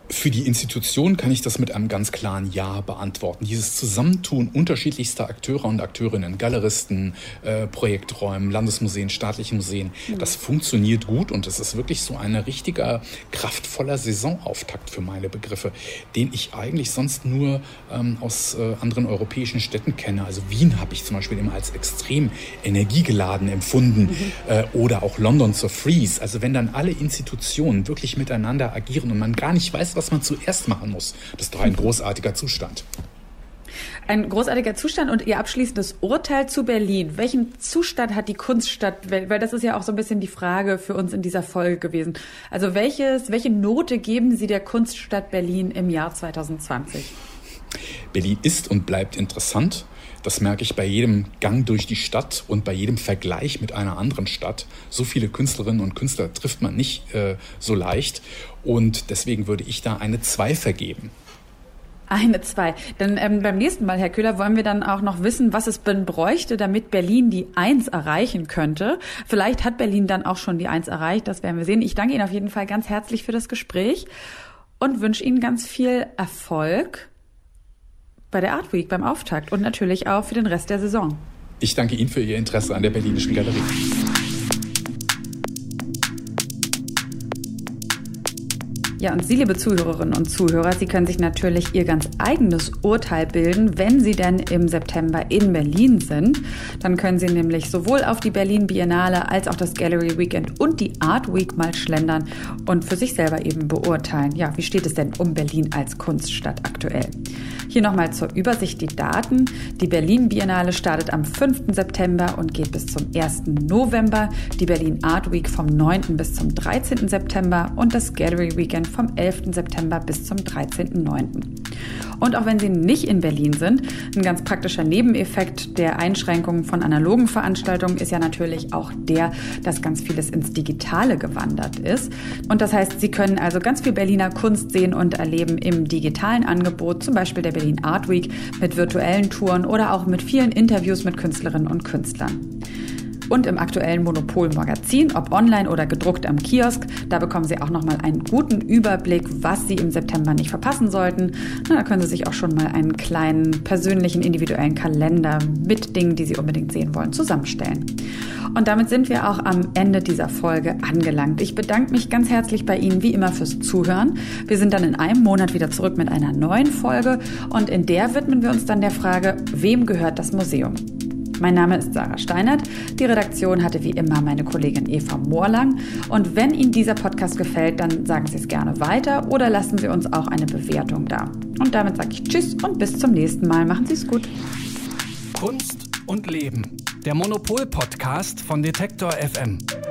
H: Für die Institution kann ich das mit einem ganz klaren Ja beantworten. Dieses Zusammentun unterschiedlichster Akteure und Akteurinnen, Galeristen, äh, Projekträumen, Landesmuseen, staatliche Museen, mhm. das funktioniert gut und es ist wirklich so ein richtiger, kraftvoller Saisonauftakt für meine Begriffe, den ich eigentlich sonst nur ähm, aus äh, anderen europäischen Städten kenne. Also Wien habe ich zum Beispiel immer als extrem energiegeladen empfunden mhm. äh, oder auch London zur Freeze. Also wenn dann alle Institutionen wirklich miteinander agieren und man gar nicht weiß, was man zuerst machen muss. Das ist doch ein großartiger Zustand.
B: Ein großartiger Zustand und Ihr abschließendes Urteil zu Berlin. Welchen Zustand hat die Kunststadt? Weil das ist ja auch so ein bisschen die Frage für uns in dieser Folge gewesen. Also welches, welche Note geben Sie der Kunststadt Berlin im Jahr zwanzig zwanzig?
H: Berlin ist und bleibt interessant. Das merke ich bei jedem Gang durch die Stadt und bei jedem Vergleich mit einer anderen Stadt. So viele Künstlerinnen und Künstler trifft man nicht äh, so leicht. Und deswegen würde ich da eine zwei vergeben.
B: Eine zwei. Denn ähm, beim nächsten Mal, Herr Köhler, wollen wir dann auch noch wissen, was es denn bräuchte, damit Berlin die eins erreichen könnte. Vielleicht hat Berlin dann auch schon die eins erreicht, das werden wir sehen. Ich danke Ihnen auf jeden Fall ganz herzlich für das Gespräch und wünsche Ihnen ganz viel Erfolg bei der Art Week, beim Auftakt und natürlich auch für den Rest der Saison.
H: Ich danke Ihnen für Ihr Interesse an der Berlinischen Galerie.
B: Ja, und Sie, liebe Zuhörerinnen und Zuhörer, Sie können sich natürlich Ihr ganz eigenes Urteil bilden, wenn Sie denn im September in Berlin sind. Dann können Sie nämlich sowohl auf die Berlin Biennale als auch das Gallery Weekend und die Art Week mal schlendern und für sich selber eben beurteilen, ja, wie steht es denn um Berlin als Kunststadt aktuell. Hier nochmal zur Übersicht die Daten. Die Berlin Biennale startet am fünften September und geht bis zum ersten November. Die Berlin Art Week vom neunten bis zum dreizehnten September und das Gallery Weekend vom elften September bis zum dreizehnten neunten Und auch wenn Sie nicht in Berlin sind, ein ganz praktischer Nebeneffekt der Einschränkungen von analogen Veranstaltungen ist ja natürlich auch der, dass ganz vieles ins Digitale gewandert ist. Und das heißt, Sie können also ganz viel Berliner Kunst sehen und erleben im digitalen Angebot, zum Beispiel der Berlin Art Week mit virtuellen Touren oder auch mit vielen Interviews mit Künstlerinnen und Künstlern. Und im aktuellen Monopol-Magazin, ob online oder gedruckt am Kiosk, da bekommen Sie auch nochmal einen guten Überblick, was Sie im September nicht verpassen sollten. Na, da können Sie sich auch schon mal einen kleinen, persönlichen, individuellen Kalender mit Dingen, die Sie unbedingt sehen wollen, zusammenstellen. Und damit sind wir auch am Ende dieser Folge angelangt. Ich bedanke mich ganz herzlich bei Ihnen, wie immer, fürs Zuhören. Wir sind dann in einem Monat wieder zurück mit einer neuen Folge und in der widmen wir uns dann der Frage, wem gehört das Museum? Mein Name ist Sarah Steinert. Die Redaktion hatte wie immer meine Kollegin Eva Moorlang. Und wenn Ihnen dieser Podcast gefällt, dann sagen Sie es gerne weiter oder lassen Sie uns auch eine Bewertung da. Und damit sage ich Tschüss und bis zum nächsten Mal. Machen Sie es gut.
A: Kunst und Leben. Der Monopol-Podcast von Detektor F M.